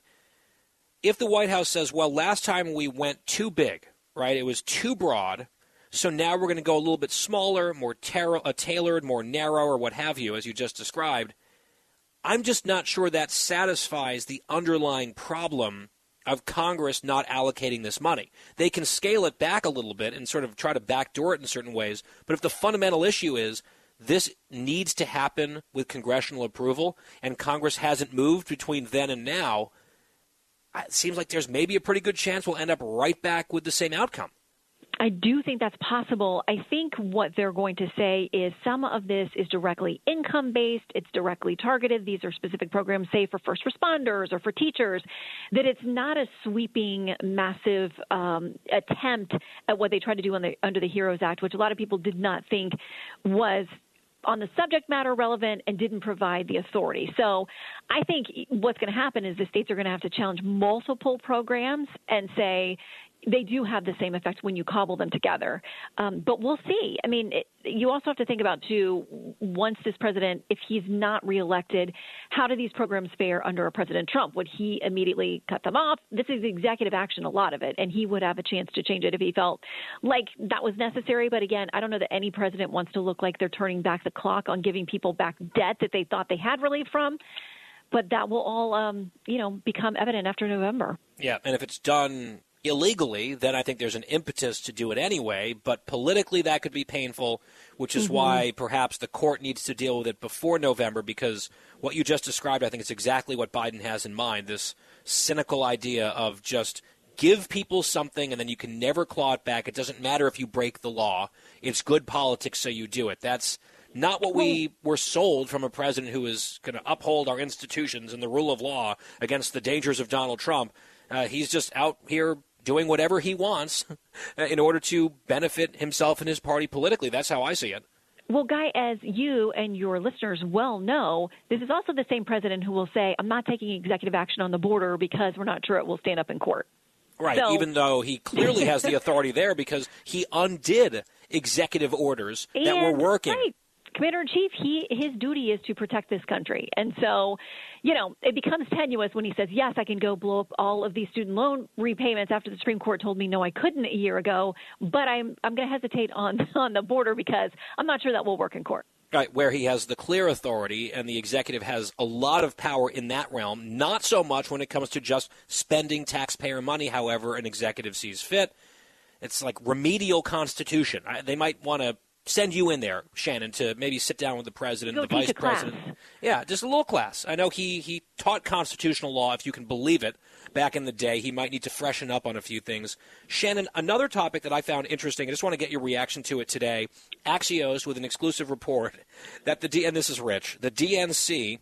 if the White House says, well, last time we went too big, right, it was too broad, so now we're going to go a little bit smaller, more tailored, more narrow, or what have you, as you just described, I'm just not sure that satisfies the underlying problem of Congress not allocating this money. They can scale it back a little bit and sort of try to backdoor it in certain ways, but if the fundamental issue is this needs to happen with congressional approval and Congress hasn't moved between then and now, it seems like there's maybe a pretty good chance we'll end up right back with the same outcome. I do think that's possible. I think what they're going to say is some of this is directly income-based. It's directly targeted. These are specific programs, say, for first responders or for teachers, that it's not a sweeping, massive attempt at what they tried to do under the HEROES Act, which a lot of people did not think was on the subject matter relevant and didn't provide the authority. So I think what's going to happen is the states are going to have to challenge multiple programs and say, they do have the same effect when you cobble them together. But we'll see. I mean, you also have to think about, too, once this president, if he's not reelected, how do these programs fare under a President Trump? Would he immediately cut them off? This is executive action, a lot of it, and he would have a chance to change it if he felt like that was necessary. But again, I don't know that any president wants to look like they're turning back the clock on giving people back debt that they thought they had relief from. But that will all, become evident after November. Yeah, and if it's done illegally, then I think there's an impetus to do it anyway. But politically, that could be painful, which is why perhaps the court needs to deal with it before November, because what you just described, I think, is exactly what Biden has in mind, this cynical idea of just give people something and then you can never claw it back. It doesn't matter if you break the law. It's good politics, so you do it. That's not what we were sold from a president who is going to uphold our institutions and the rule of law against the dangers of Donald Trump. He's just out here doing whatever he wants in order to benefit himself and his party politically. That's how I see it. Well, Guy, as you and your listeners well know, this is also the same president who will say, I'm not taking executive action on the border because we're not sure it will stand up in court. Right, So, even though he clearly has the authority there because he undid executive orders that were working. Right. Commander-in-Chief, his duty is to protect this country. And so, it becomes tenuous when he says, yes, I can go blow up all of these student loan repayments after the Supreme Court told me no, I couldn't a year ago. But I'm going to hesitate on the border because I'm not sure that will work in court. Right, where he has the clear authority and the executive has a lot of power in that realm, not so much when it comes to just spending taxpayer money, however an executive sees fit. It's like remedial constitution. They might want to send you in there, Shannon, to maybe sit down with the president, the vice president. Yeah, just a little class. I know he taught constitutional law, if you can believe it, back in the day. He might need to freshen up on a few things. Shannon, another topic that I found interesting, I just want to get your reaction to it today. Axios with an exclusive report that and this is rich, the DNC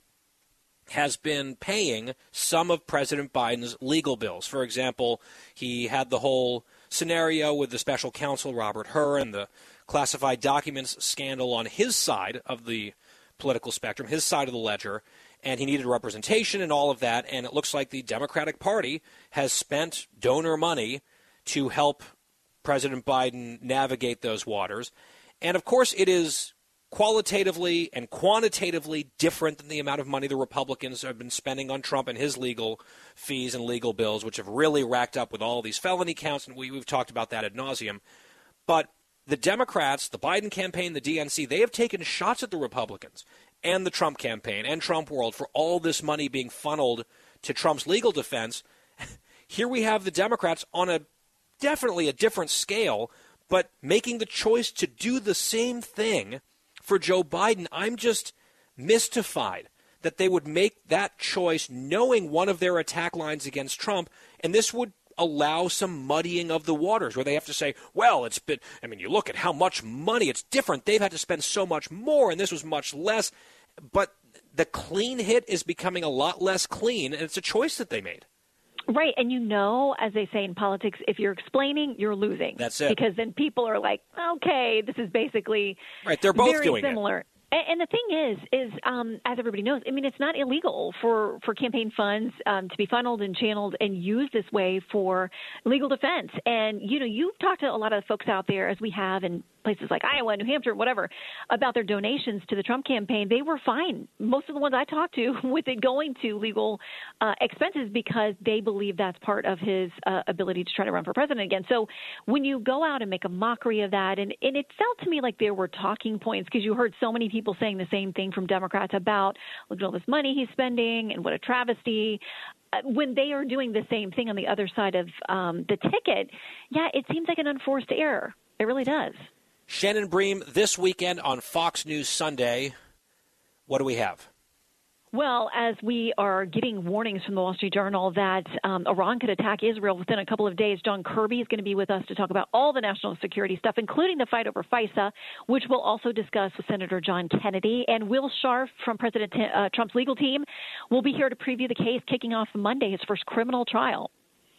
has been paying some of President Biden's legal bills. For example, he had the whole scenario with the special counsel, Robert Hur, and the classified documents scandal on his side of the political spectrum, his side of the ledger, and he needed representation and all of that, and it looks like the Democratic Party has spent donor money to help President Biden navigate those waters. And, of course, it is qualitatively and quantitatively different than the amount of money the Republicans have been spending on Trump and his legal fees and legal bills, which have really racked up with all these felony counts, and we've talked about that ad nauseum. But the Democrats, the Biden campaign, the DNC, they have taken shots at the Republicans and the Trump campaign and Trump world for all this money being funneled to Trump's legal defense. Here we have the Democrats on definitely a different scale, but making the choice to do the same thing for Joe Biden. I'm just mystified that they would make that choice knowing one of their attack lines against Trump, and this would allow some muddying of the waters where they have to say, well, it's been, you look at how much money, it's different. They've had to spend so much more, and this was much less. But the clean hit is becoming a lot less clean, and it's a choice that they made. Right. And as they say in politics, if you're explaining, you're losing. That's it. Because then people are like, okay, this is basically right. They're both very doing similar. It. And the thing is, as everybody knows, it's not illegal for campaign funds to be funneled and channeled and used this way for legal defense. And, you've talked to a lot of folks out there, as we have in places like Iowa, New Hampshire, whatever, about their donations to the Trump campaign. They were fine. Most of the ones I talked to with it going to legal expenses because they believe that's part of his ability to try to run for president again. So when you go out and make a mockery of that, and it felt to me like there were talking points because you heard so many people saying the same thing from Democrats about, look at all this money he's spending and what a travesty. When they are doing the same thing on the other side of the ticket, it seems like an unforced error. It really does. Shannon Bream, this weekend on Fox News Sunday, what do we have? Well, as we are getting warnings from the Wall Street Journal that Iran could attack Israel within a couple of days, John Kirby is going to be with us to talk about all the national security stuff, including the fight over FISA, which we'll also discuss with Senator John Kennedy. And Will Scharf from President Trump's legal team will be here to preview the case kicking off Monday, his first criminal trial.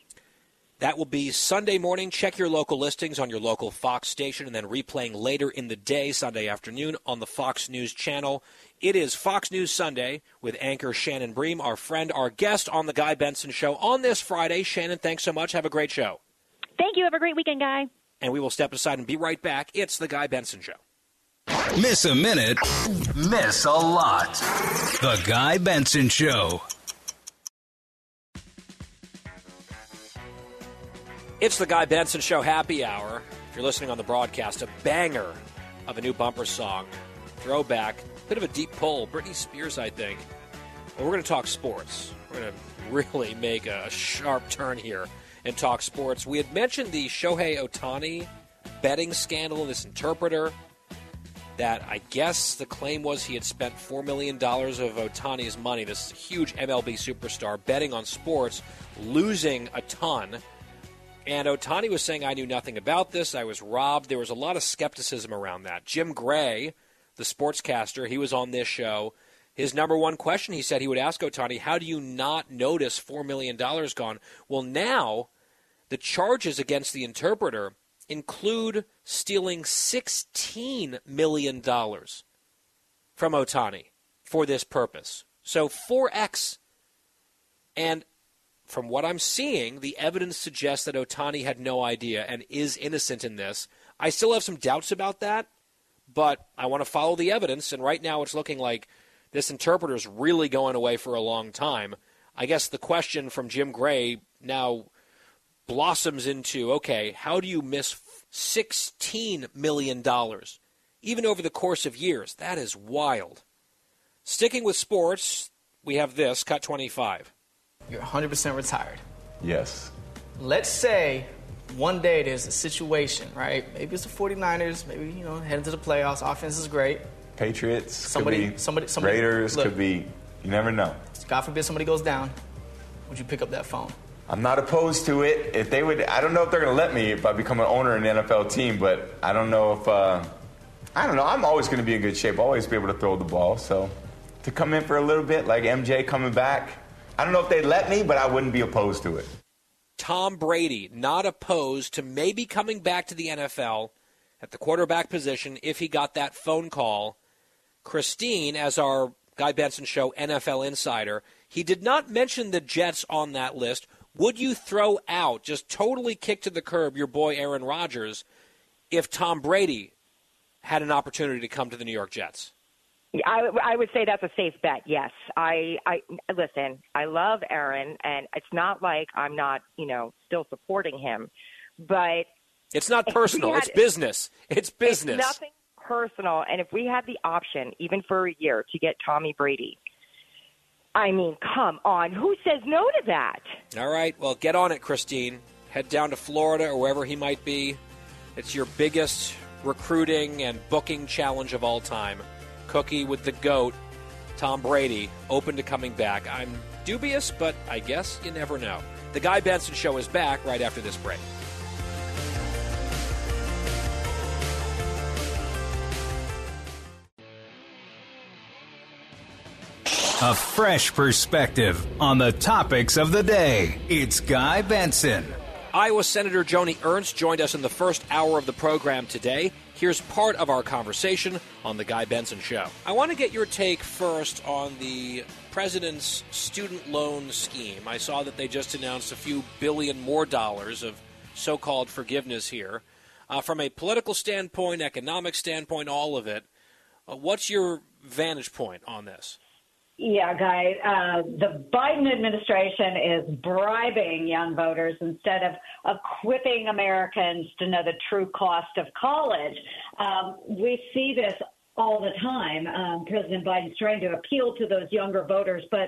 That will be Sunday morning. Check your local listings on your local Fox station and then replaying later in the day, Sunday afternoon, on the Fox News channel. It is Fox News Sunday with anchor Shannon Bream, our friend, our guest on The Guy Benson Show on this Friday. Shannon, thanks so much. Have a great show. Thank you. Have a great weekend, Guy. And we will step aside and be right back. It's The Guy Benson Show. Miss a minute, miss a lot. The Guy Benson Show. It's the Guy Benson Show happy hour. If you're listening on the broadcast, a banger of a new bumper song. Throwback, bit of a deep pull. Britney Spears, I think. But we're going to talk sports. We're going to really make a sharp turn here and talk sports. We had mentioned the Shohei Ohtani betting scandal, this interpreter, that I guess the claim was he had spent $4 million of Ohtani's money, this huge MLB superstar, betting on sports, losing a ton. And Ohtani was saying, I knew nothing about this, I was robbed. There was a lot of skepticism around that. Jim Gray, the sportscaster, he was on this show. His number one question, he said he would ask Ohtani, how do you not notice $4 million gone? Well, now the charges against the interpreter include stealing $16 million from Ohtani for this purpose. So 4X. And from what I'm seeing, the evidence suggests that Ohtani had no idea and is innocent in this. I still have some doubts about that, but I want to follow the evidence, and right now it's looking like this interpreter is really going away for a long time. I guess the question from Jim Gray now blossoms into, okay, how do you miss $16 million, even over the course of years? That is wild. Sticking with sports, we have this, cut 25. You're 100% retired. Yes. Let's say one day there's a situation, right? Maybe it's the 49ers, maybe, heading to the playoffs. Offense is great. Patriots, somebody, Raiders, look, could be, you never know. God forbid somebody goes down. Would you pick up that phone? I'm not opposed to it. If they would, I don't know if they're going to let me if I become an owner in an NFL team, but I don't know if, I don't know. I'm always going to be in good shape, always be able to throw the ball. So to come in for a little bit, like MJ coming back, I don't know if they'd let me, but I wouldn't be opposed to it. Tom Brady not opposed to maybe coming back to the NFL at the quarterback position if he got that phone call. Christine, as our Guy Benson Show NFL insider, he did not mention the Jets on that list. Would you throw out, just totally kick to the curb, your boy Aaron Rodgers if Tom Brady had an opportunity to come to the New York Jets? I would say that's a safe bet, yes. I listen, I love Aaron, and it's not like I'm not, still supporting him. But it's not personal. It's business. It's business. It's nothing personal. And if we had the option, even for a year, to get Tommy Brady, I mean, come on. Who says no to that? All right. Well, get on it, Christine. Head down to Florida or wherever he might be. It's your biggest recruiting and booking challenge of all time. Cookie with the GOAT, Tom Brady, open to coming back. I'm dubious, but I guess you never know. The Guy Benson Show is back right after this break. A fresh perspective on the topics of the day. It's Guy Benson. Iowa Senator Joni Ernst joined us in the first hour of the program today. Here's part of our conversation on The Guy Benson Show. I want to get your take first on the president's student loan scheme. I saw that they just announced a few billion more dollars of so-called forgiveness here. From a political standpoint, economic standpoint, all of it, what's your vantage point on this? Yeah, Guy, the Biden administration is bribing young voters instead of equipping Americans to know the true cost of college. We see this all the time. President Biden's trying to appeal to those younger voters, but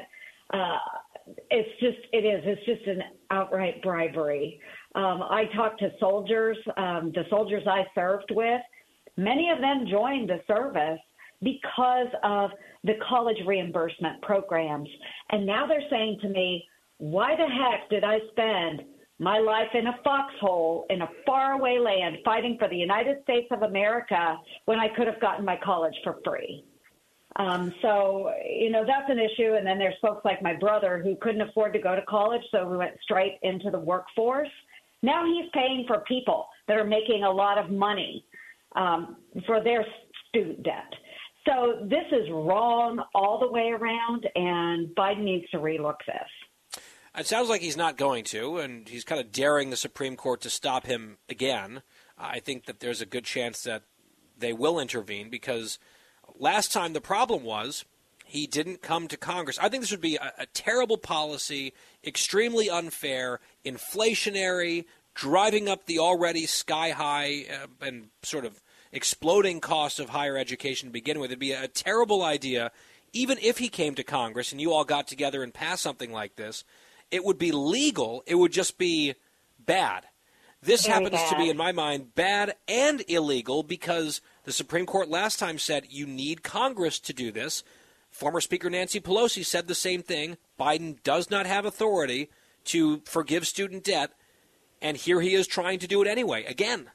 it's just an outright bribery. I talked to soldiers, the soldiers I served with. Many of them joined the service because of the college reimbursement programs. And now they're saying to me, why the heck did I spend my life in a foxhole in a faraway land fighting for the United States of America when I could have gotten my college for free? So, that's an issue. And then there's folks like my brother who couldn't afford to go to college, so we went straight into the workforce. Now he's paying for people that are making a lot of money for their student debt. So this is wrong all the way around, and Biden needs to relook this. It sounds like he's not going to, and he's kind of daring the Supreme Court to stop him again. I think that there's a good chance that they will intervene because last time the problem was he didn't come to Congress. I think this would be a terrible policy, extremely unfair, inflationary, driving up the already sky-high and sort of exploding cost of higher education to begin with. It'd be a terrible idea, even if he came to Congress and you all got together and passed something like this. It would be legal. It would just be bad. This Very happens to be, bad. in my mind, bad and illegal because the Supreme Court last time said you need Congress to do this. Former Speaker Nancy Pelosi said the same thing. Biden does not have authority to forgive student debt, and here he is trying to do it anyway, again.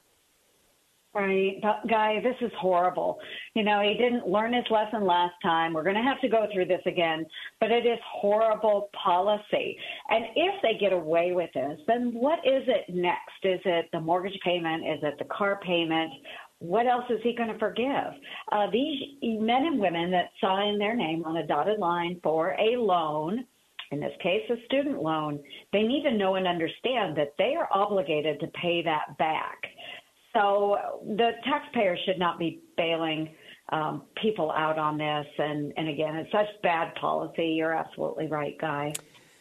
Right. Guy, this is horrible. You know, he didn't learn his lesson last time. We're going to have to go through this again, but it is horrible policy. And if they get away with this, then what is it next? Is it the mortgage payment? Is it the car payment? What else is he going to forgive? These men and women that sign their name on a dotted line for a loan, in this case a student loan, they need to know and understand that they are obligated to pay that back. So the taxpayers should not be bailing people out on this. And again, it's such bad policy. You're absolutely right, Guy.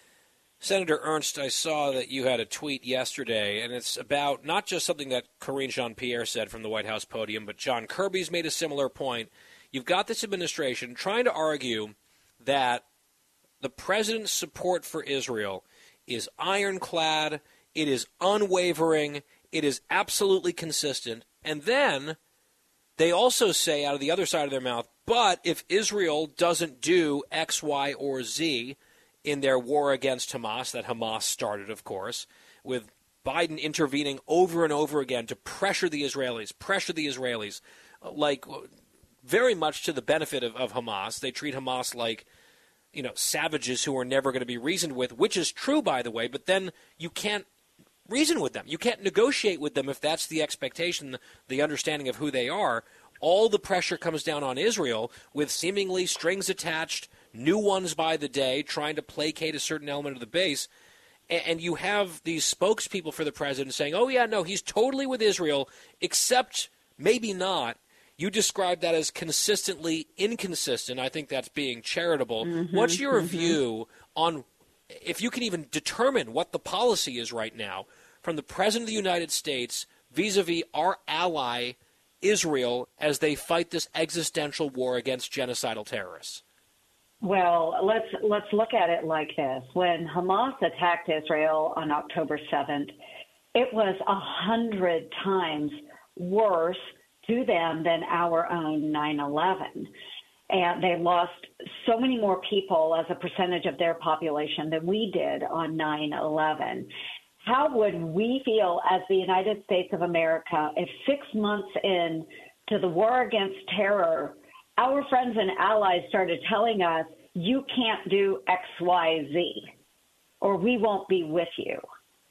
Senator Ernst, I saw that you had a tweet yesterday, and it's about not just something that Karine Jean-Pierre said from the White House podium, but John Kirby's made a similar point. You've got this administration trying to argue that the president's support for Israel is ironclad, it is unwavering, it is absolutely consistent. And then they also say out of the other side of their mouth, but if Israel doesn't do X, Y, or Z in their war against Hamas, that Hamas started, of course, with Biden intervening over and over again to pressure the Israelis, like very much to the benefit of Hamas. They treat Hamas like, you know, savages who are never going to be reasoned with, which is true, by the way, but then you can't reason with them. You can't negotiate with them if that's the expectation, the understanding of who they are. All the pressure comes down on Israel with seemingly strings attached, new ones by the day, trying to placate a certain element of the base. And you have these spokespeople for the president saying, oh, yeah, no, he's totally with Israel, except maybe not. You describe that as consistently inconsistent. I think that's being charitable. What's your view on, if you can even determine what the policy is right now from the President of the United States vis-a-vis our ally Israel as they fight this existential war against genocidal terrorists? Well, let's look at it like this. When Hamas attacked Israel on October 7th, it was 100 times worse to them than our own 9/11. And they lost so many more people as a percentage of their population than we did on 9/11. How would we feel as the United States of America if 6 months in to the war against terror, our friends and allies started telling us, you can't do X, Y, Z, or we won't be with you?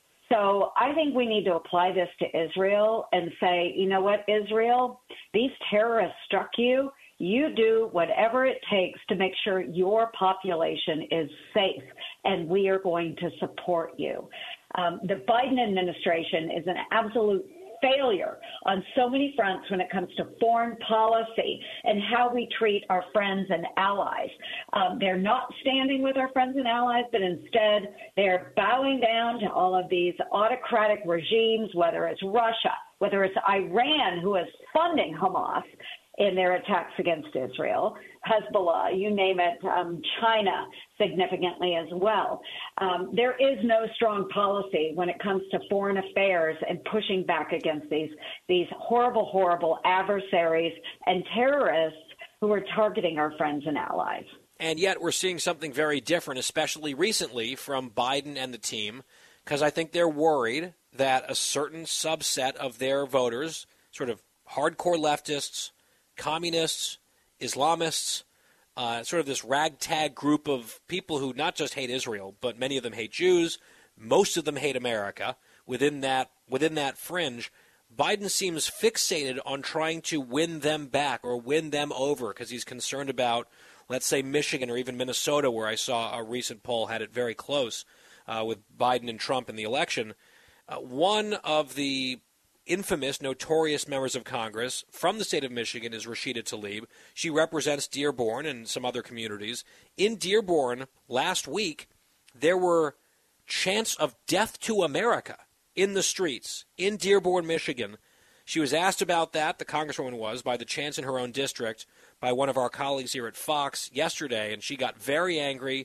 So I think we need to apply this to Israel and say, you know what, Israel, these terrorists struck you. You do whatever it takes to make sure your population is safe, and we are going to support you. The Biden administration is an absolute failure on so many fronts when it comes to foreign policy and how we treat our friends and allies. They're not standing with our friends and allies, but instead they're bowing down to all of these autocratic regimes, whether it's Russia, whether it's Iran, who is funding Hamas in their attacks against Israel, Hezbollah, you name it, China significantly as well. There is no strong policy when it comes to foreign affairs and pushing back against these horrible, horrible adversaries and terrorists who are targeting our friends and allies. And yet we're seeing something very different, especially recently from Biden and the team, because I think they're worried that a certain subset of their voters, sort of hardcore leftists, communists, Islamists, sort of this ragtag group of people who not just hate Israel, but many of them hate Jews, most of them hate America. Within that fringe, Biden seems fixated on trying to win them back or win them over because he's concerned about, let's say, Michigan or even Minnesota, where I saw a recent poll had it very close with Biden and Trump in the election. One of the infamous, notorious members of Congress from the state of Michigan is Rashida Tlaib. She represents Dearborn and some other communities. In Dearborn last week, there were chants of death to America in the streets in Dearborn, Michigan. She was asked about that, the congresswoman was, by the chants in her own district by one of our colleagues here at Fox yesterday, and she got very angry,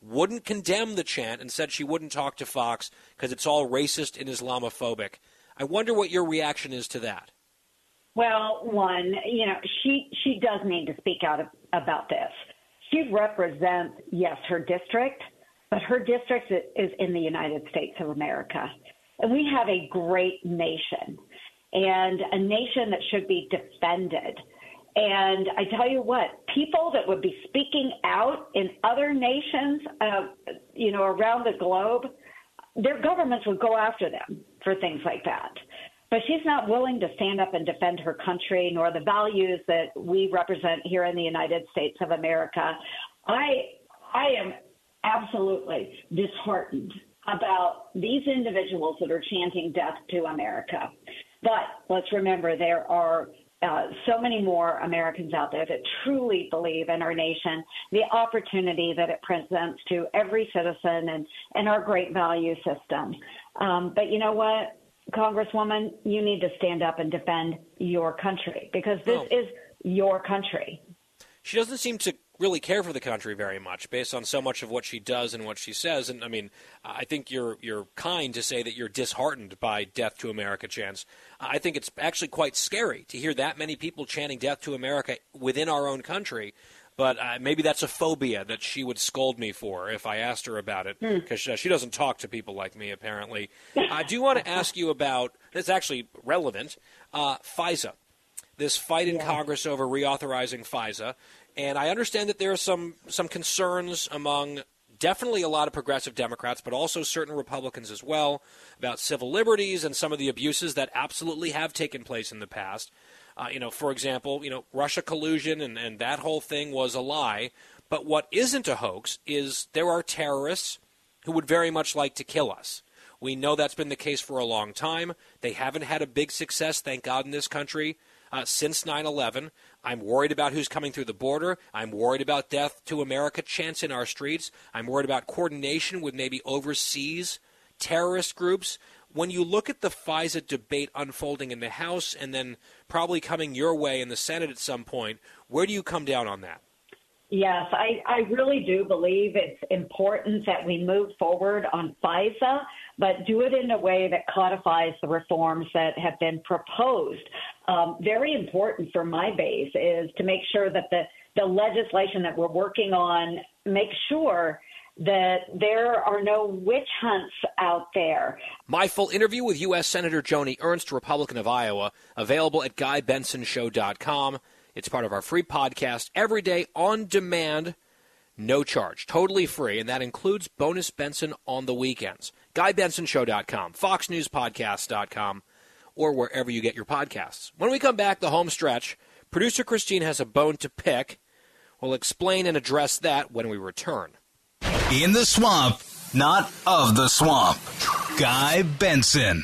wouldn't condemn the chant and said she wouldn't talk to Fox because it's all racist and Islamophobic. I wonder what your reaction is to that. Well, one, she does need to speak out about this. She represents, yes, her district, but her district is in the United States of America. And we have a great nation, and a nation that should be defended. And I tell you what, people that would be speaking out in other nations, around the globe, their governments would go after them for things like that. But she's not willing to stand up and defend her country nor the values that we represent here in the United States of America. I am absolutely disheartened about these individuals that are chanting death to America. But let's remember, there are so many more Americans out there that truly believe in our nation, the opportunity that it presents to every citizen and our great value system. But you know what, Congresswoman, you need to stand up and defend your country because this is your country. She doesn't seem to really care for the country very much based on so much of what she does and what she says. And, I mean, I think you're kind to say that you're disheartened by Death to America chants. I think it's actually quite scary to hear that many people chanting Death to America within our own country. But maybe that's a phobia that she would scold me for if I asked her about it, because she doesn't talk to people like me, apparently. I do want to ask you about, it's actually relevant, FISA, this fight in Congress over reauthorizing FISA. And I understand that there are some concerns among definitely a lot of progressive Democrats, but also certain Republicans as well, about civil liberties and some of the abuses that absolutely have taken place in the past. For example, Russia collusion and that whole thing was a lie. But what isn't a hoax is there are terrorists who would very much like to kill us. We know that's been the case for a long time. They haven't had a big success, thank God, in this country since 9/11. I'm worried about who's coming through the border. I'm worried about Death to America chants in our streets. I'm worried about coordination with maybe overseas terrorist groups. When you look at the FISA debate unfolding in the House and then probably coming your way in the Senate at some point, where do you come down on that? Yes, I really do believe it's important that we move forward on FISA, but do it in a way that codifies the reforms that have been proposed. Very important for my base is to make sure that the legislation that we're working on makes sure that there are no witch hunts out there. My full interview with U.S. Senator Joni Ernst, Republican of Iowa, available at GuyBensonShow.com. It's part of our free podcast every day on demand, no charge, totally free, and that includes Bonus Benson on the weekends. GuyBensonShow.com, FoxNewsPodcast.com, or wherever you get your podcasts. When we come back, the home stretch, producer Christine has a bone to pick. We'll explain and address that when we return. In the swamp, not of the swamp. Guy Benson.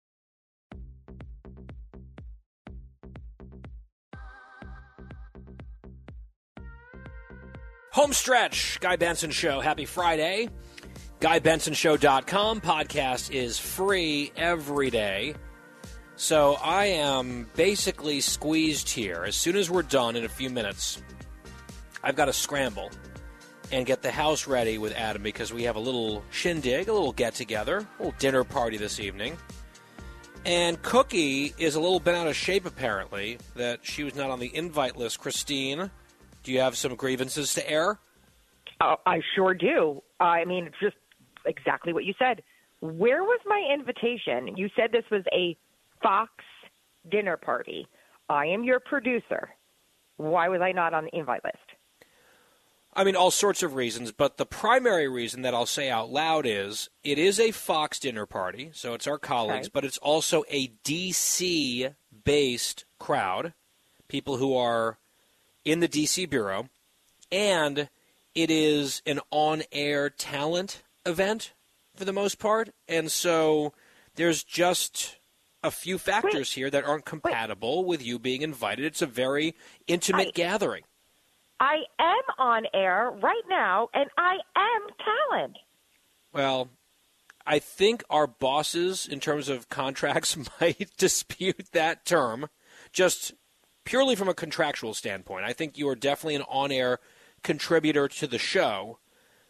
Home stretch, Guy Benson Show. Happy Friday. GuyBensonShow.com. Podcast is free every day. So I am basically squeezed here. As soon as we're done in a few minutes, I've got to scramble and get the house ready with Adam because we have a little shindig, a little get-together, a little dinner party this evening. And Cookie is a little bent out of shape, apparently, that she was not on the invite list. Christine, do you have some grievances to air? I sure do. I mean, it's just exactly what you said. Where was my invitation? You said this was a Fox dinner party. I am your producer. Why was I not on the invite list? I mean, all sorts of reasons, but the primary reason that I'll say out loud is it is a Fox dinner party, so it's our colleagues, but it's also a D.C.-based crowd, people who are in the D.C. Bureau, and it is an on-air talent event for the most part, and so there's just a few factors here that aren't compatible with you being invited. It's a very intimate gathering. I am on air right now, and I am talent. Well, I think our bosses, in terms of contracts, might dispute that term, just purely from a contractual standpoint. I think you are definitely an on-air contributor to the show,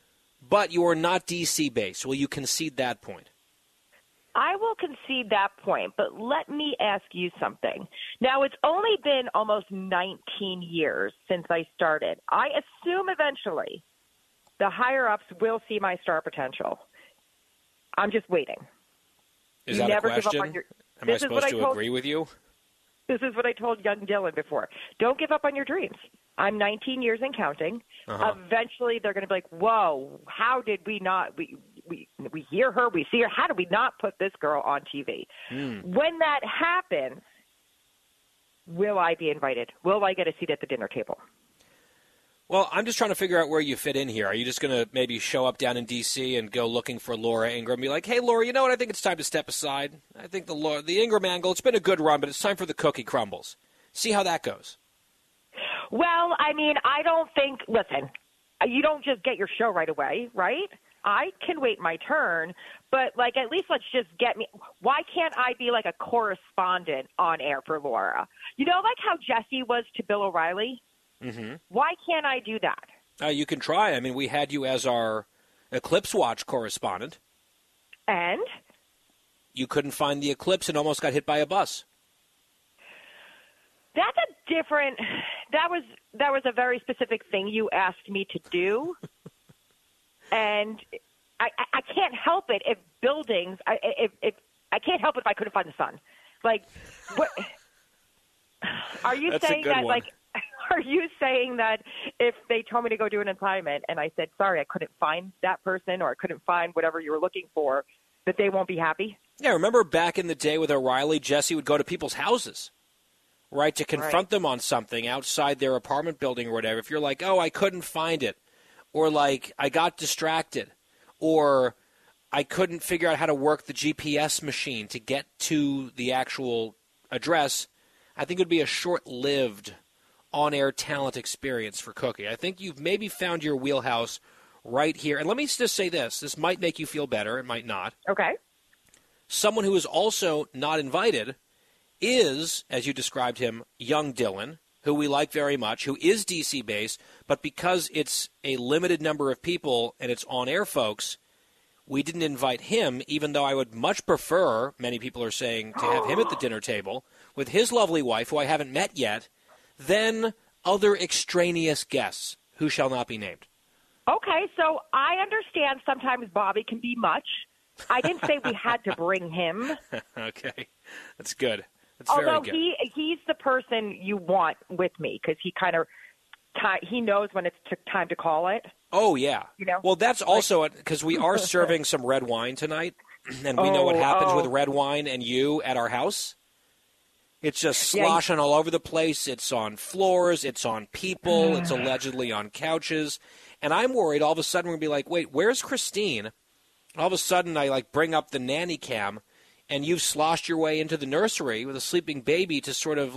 But you are not D.C.-based. Will you concede that point? I will concede that point, but let me ask you something. Now, it's only been almost 19 years since I started. I assume eventually the higher-ups will see my star potential. I'm just waiting. Is that a question? Am I supposed to agree with you? This is what I told young Dylan before. Don't give up on your dreams. I'm 19 years and counting. Eventually, they're going to be like, whoa, how did we not – we hear her, we see her. How did we not put this girl on TV? When that happens, will I be invited? Will I get a seat at the dinner table? Well, I'm just trying to figure out where you fit in here. Are you just going to maybe show up down in D.C. and go looking for Laura Ingraham and be like, hey, Laura, you know what? I think it's time to step aside. I think the Ingraham angle, it's been a good run, but it's time for the cookie crumbles. See how that goes. Well, I mean, I don't think – listen, you don't just get your show right away, right? I can wait my turn, but, like, at least let's just get me – why can't I be, like, a correspondent on air for Laura? You know, like how Jesse was to Bill O'Reilly? Mm-hmm. Why can't I do that? You can try. I mean, we had you as our Eclipse Watch correspondent. And? You couldn't find the eclipse and almost got hit by a bus. That's a different – that was a very specific thing you asked me to do. And I can't help it if buildings – if I can't help it if I couldn't find the sun. Like, what – are you saying that, like – are you saying that if they told me to go do an assignment and I said, sorry, I couldn't find that person or I couldn't find whatever you were looking for, that they won't be happy? Yeah, remember back in the day with O'Reilly, Jesse would go to people's houses, right, to confront them on something outside their apartment building or whatever. If you're like, oh, I couldn't find it, or like I got distracted, or I couldn't figure out how to work the GPS machine to get to the actual address, I think it would be a short-lived on-air talent experience for Cookie. I think you've maybe found your wheelhouse right here. And let me just say this. This might make you feel better. It might not. Okay. Someone who is also not invited is, as you described him, young Dylan, who we like very much, who is D.C.-based, but because it's a limited number of people and it's on-air folks, we didn't invite him, even though I would much prefer, many people are saying, to have him at the dinner table with his lovely wife, who I haven't met yet, than other extraneous guests who shall not be named. Okay, so I understand sometimes Bobby can be much. I didn't say we had to bring him. Okay, that's good. That's Although very good. He's the person you want with me because he kind of he knows when it's time to call it. Oh, yeah. You know? Well, that's also because we are serving some red wine tonight, and we know what happens with red wine and you at our house. It's just sloshing all over the place. It's on floors. It's on people. It's allegedly on couches. And I'm worried all of a sudden we're going to be like, wait, where's Christine? All of a sudden I bring up the nanny cam, and you've sloshed your way into the nursery with a sleeping baby to sort of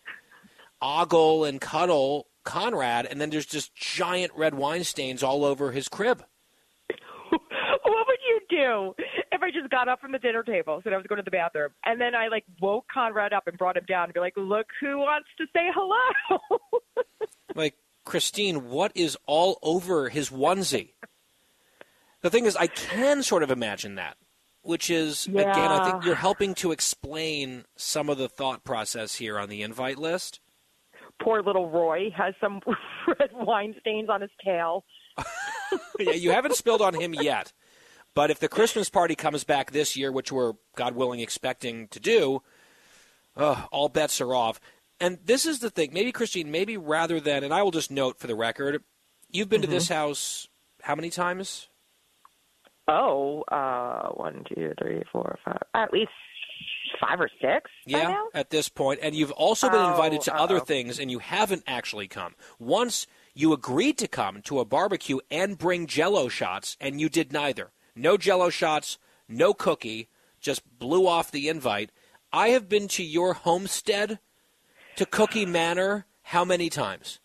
ogle and cuddle Conrad, and then there's just giant red wine stains all over his crib. What would you do if I just got up from the dinner table, said I was going to the bathroom, and then I woke Conrad up and brought him down and be like, look who wants to say hello? Christine, what is all over his onesie? The thing is, I can sort of imagine that, which is, again, I think you're helping to explain some of the thought process here on the invite list. Poor little Roy has some red wine stains on his tail. Yeah, you haven't spilled on him yet. But if the Christmas party comes back this year, which we're, God willing, expecting to do, all bets are off. And this is the thing. Maybe, Christine, maybe rather than, and I will just note for the record, you've been to this house how many times? 1, 2, 3, 4, 5. At least 5 or 6. Yeah, at this point. And you've also been invited to other things, and you haven't actually come. Once you agreed to come to a barbecue and bring Jell-O shots, and you did neither. No Jell-O shots, no cookie, just blew off the invite. I have been to your homestead, to Cookie Manor, how many times?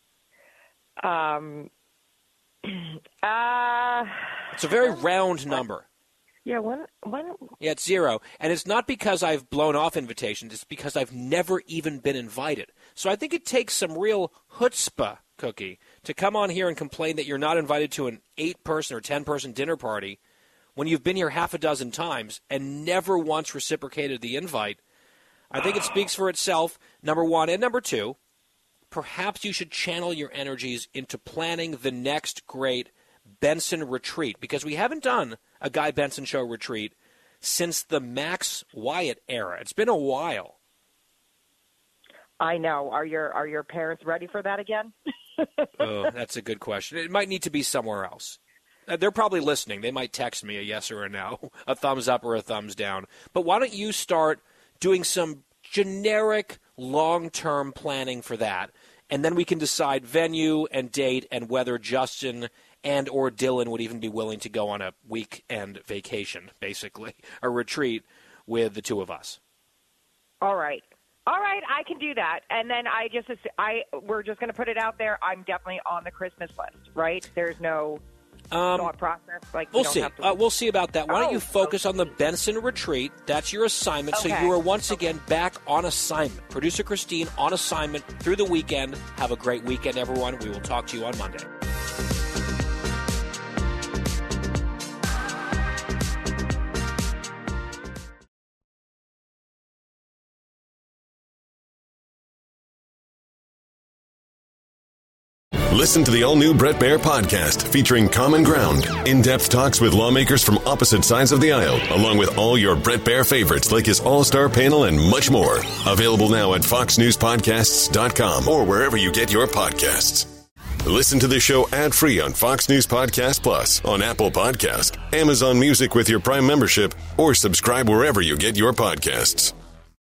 It's a very round number. Yeah, when? Yeah, it's 0. And it's not because I've blown off invitations. It's because I've never even been invited. So I think it takes some real chutzpah Cookie, to come on here and complain that you're not invited to an 8-person or 10-person dinner party when you've been here half a dozen times and never once reciprocated the invite. I think it speaks for itself, number one. And number two, perhaps you should channel your energies into planning the next great Benson retreat, because we haven't done a Guy Benson Show retreat since the Max Wyatt era. It's been a while. I know. Are your parents ready for that again? Oh, that's a good question. It might need to be somewhere else. They're probably listening. They might text me a yes or a no, a thumbs up or a thumbs down. But why don't you start doing some generic long-term planning for that, and then we can decide venue and date and whether Justin and or Dylan would even be willing to go on a weekend vacation, basically, a retreat with the two of us. All right, I can do that. And then we're just going to put it out there. I'm definitely on the Christmas list, right? There's no thought process. We'll see. We'll see about that. Why don't you focus on the Benson retreat? That's your assignment. Okay. So you are once again back on assignment. Producer Christine on assignment through the weekend. Have a great weekend, everyone. We will talk to you on Monday. Listen to the all-new Bret Baier podcast featuring Common Ground, in-depth talks with lawmakers from opposite sides of the aisle, along with all your Bret Baier favorites like his all-star panel and much more. Available now at foxnewspodcasts.com or wherever you get your podcasts. Listen to the show ad-free on Fox News Podcast Plus, on Apple Podcast, Amazon Music with your Prime membership, or subscribe wherever you get your podcasts.